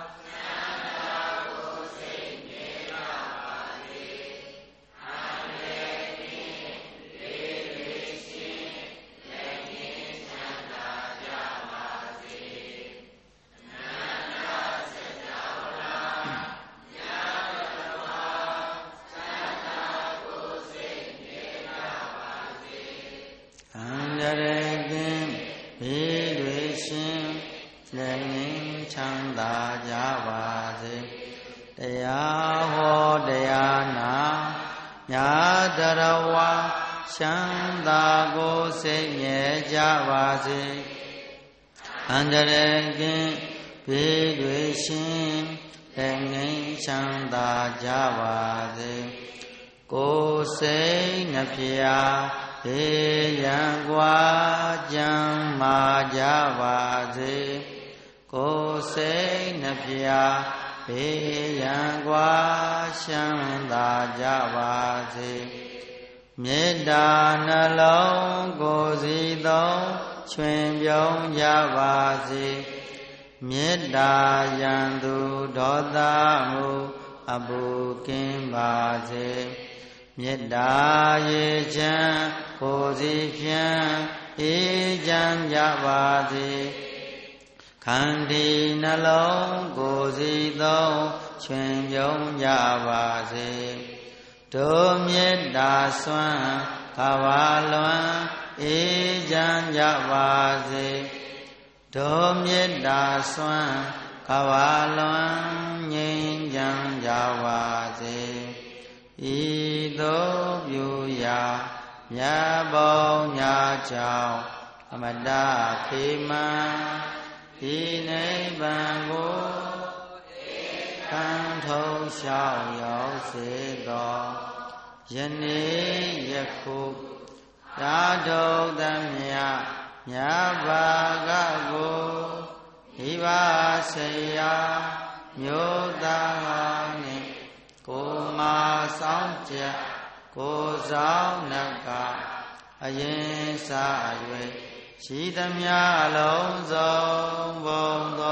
တရားဟောတရားနာညာတရဝါချမ်းသာကိုစိတ်ငြဲကြပါစေအန္တရာယ်ကင်းဘေးတွေရှင်းလက်ငင်းချမ်းသာကြပါစေကိုယ်စိတ်နှဖျားဘေးရန်ကွာကြမ်းမာကြပါစေကိုယ်စိတ်နှဖျားဘေးရန်ကွာရှမ်းသာကြပါစေမေတ္တာနှလုံးကိုယ်စီသုံးချွင်ပြုံးကြပါစေမေတ္တာယံသူဒေါသမှုအပူကင်းပါစေမေတ္တာရေချမ်းကိုယ်စီဖြန့်အေးချမ်းကြပါစေခန္တီနှလုံးကိုယ်စီသုံးချွင်ပြုံးကြပါစေတို့မေတ္တာစွမ်းကဘာလွန်အေးချမ်းကြပါစေတို့မေတ္တာစွမ်းကဘာလွန်ငြိမ်းချမ်းကြပါစေဤသို့ပြုရာမြတ်ဘုံညာကြောင့်အမတခေမံဒီနိဗ္ဗာန်ကိုခံထုံးလျှောက်ရောက်စေသောယနေ့ယခုသာထုတ်သမျှမြတ်ဘာကကိုမိဘဆရာမျိုးသားနှင့်ကိုမဆောင်ချက်ကိုဆောင်နကအရင်စား၍ရှိသမျှလုံးစုံဘုံ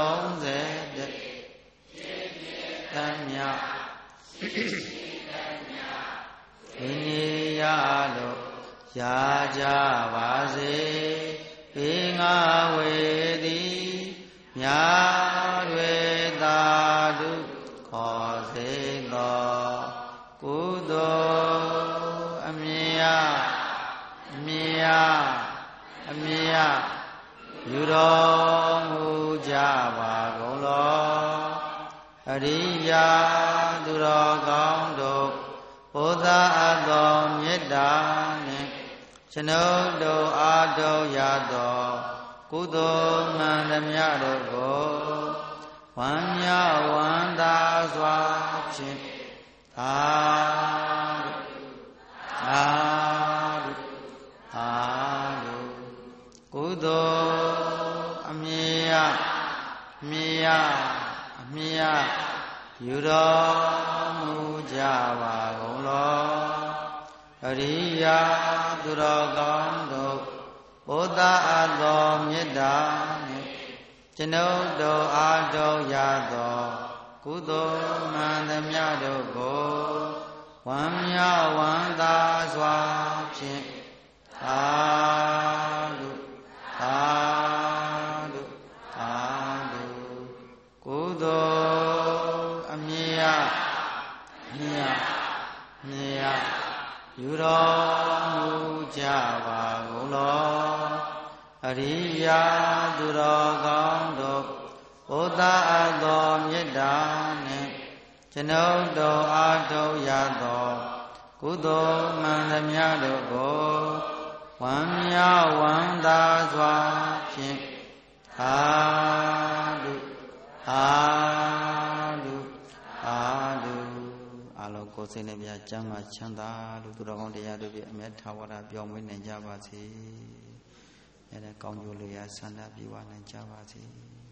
30သမျှဒီနေ့ရလို့ရကြပါစေဘေးငါဝေသည်မြာတွေသာဓုခေါ်စေသောကုသိုလ်အမြတ်ယူတော်မူကြပါကုန်လောအရိယာသူတော်ကောင်းတို့ဘုရားအသောမေတ္တာနှင့်ကျွန်ုပ်တို့အားထုတ်ရသောကုသိုလ်မှန်သမျှတို့ကိုဝမ်းမြောက်ဝမ်းသာစွာဖြင့်သာဓုကုသိုလ်အမြတ်မြတ်ယူတော်မူကြပါကုန်လောအရိယာသူတော်ကောင်းတို့ဘုဒ္ဓအသောမေတ္တာနှင့်ကျွန်ုပ်တို့အားထုတ်ရသောကုသိုလ်မှန်သမျှတို့ကိုဝမ်းမြောက်ဝမ်းသာစွာဖြင့်သာဓုသာဓုသာဓုကုသိုလ်အမြတ်ယူတော်မူကြပါကုန်လောအရိယာသူတော်ကောင်းတို့ဘုဒ္ဓအသောမေတ္တာနှင့်ကျွန်ုပ်တို့အားထုတ်ရသောကုသိုလ်မှန်သမျှတို့ကိုဝမ်းမြောက်ဝမ်းသာစွာဖြင့်သာဓုသာဓုသာဓုအလုံးကိုယ်စိတ်နဲ့ပြကျမ်းမာချမ်းသာလို့သူတော်ကောင်းတရားတို့ပြအမြတ်ထာဝရပြောင်းမွေးနိုင်ကြပါစေ။အဲ့ဒါကောင်းကျိုးလေးရဆန္ဒပြုနိုင်ကြပါစေ။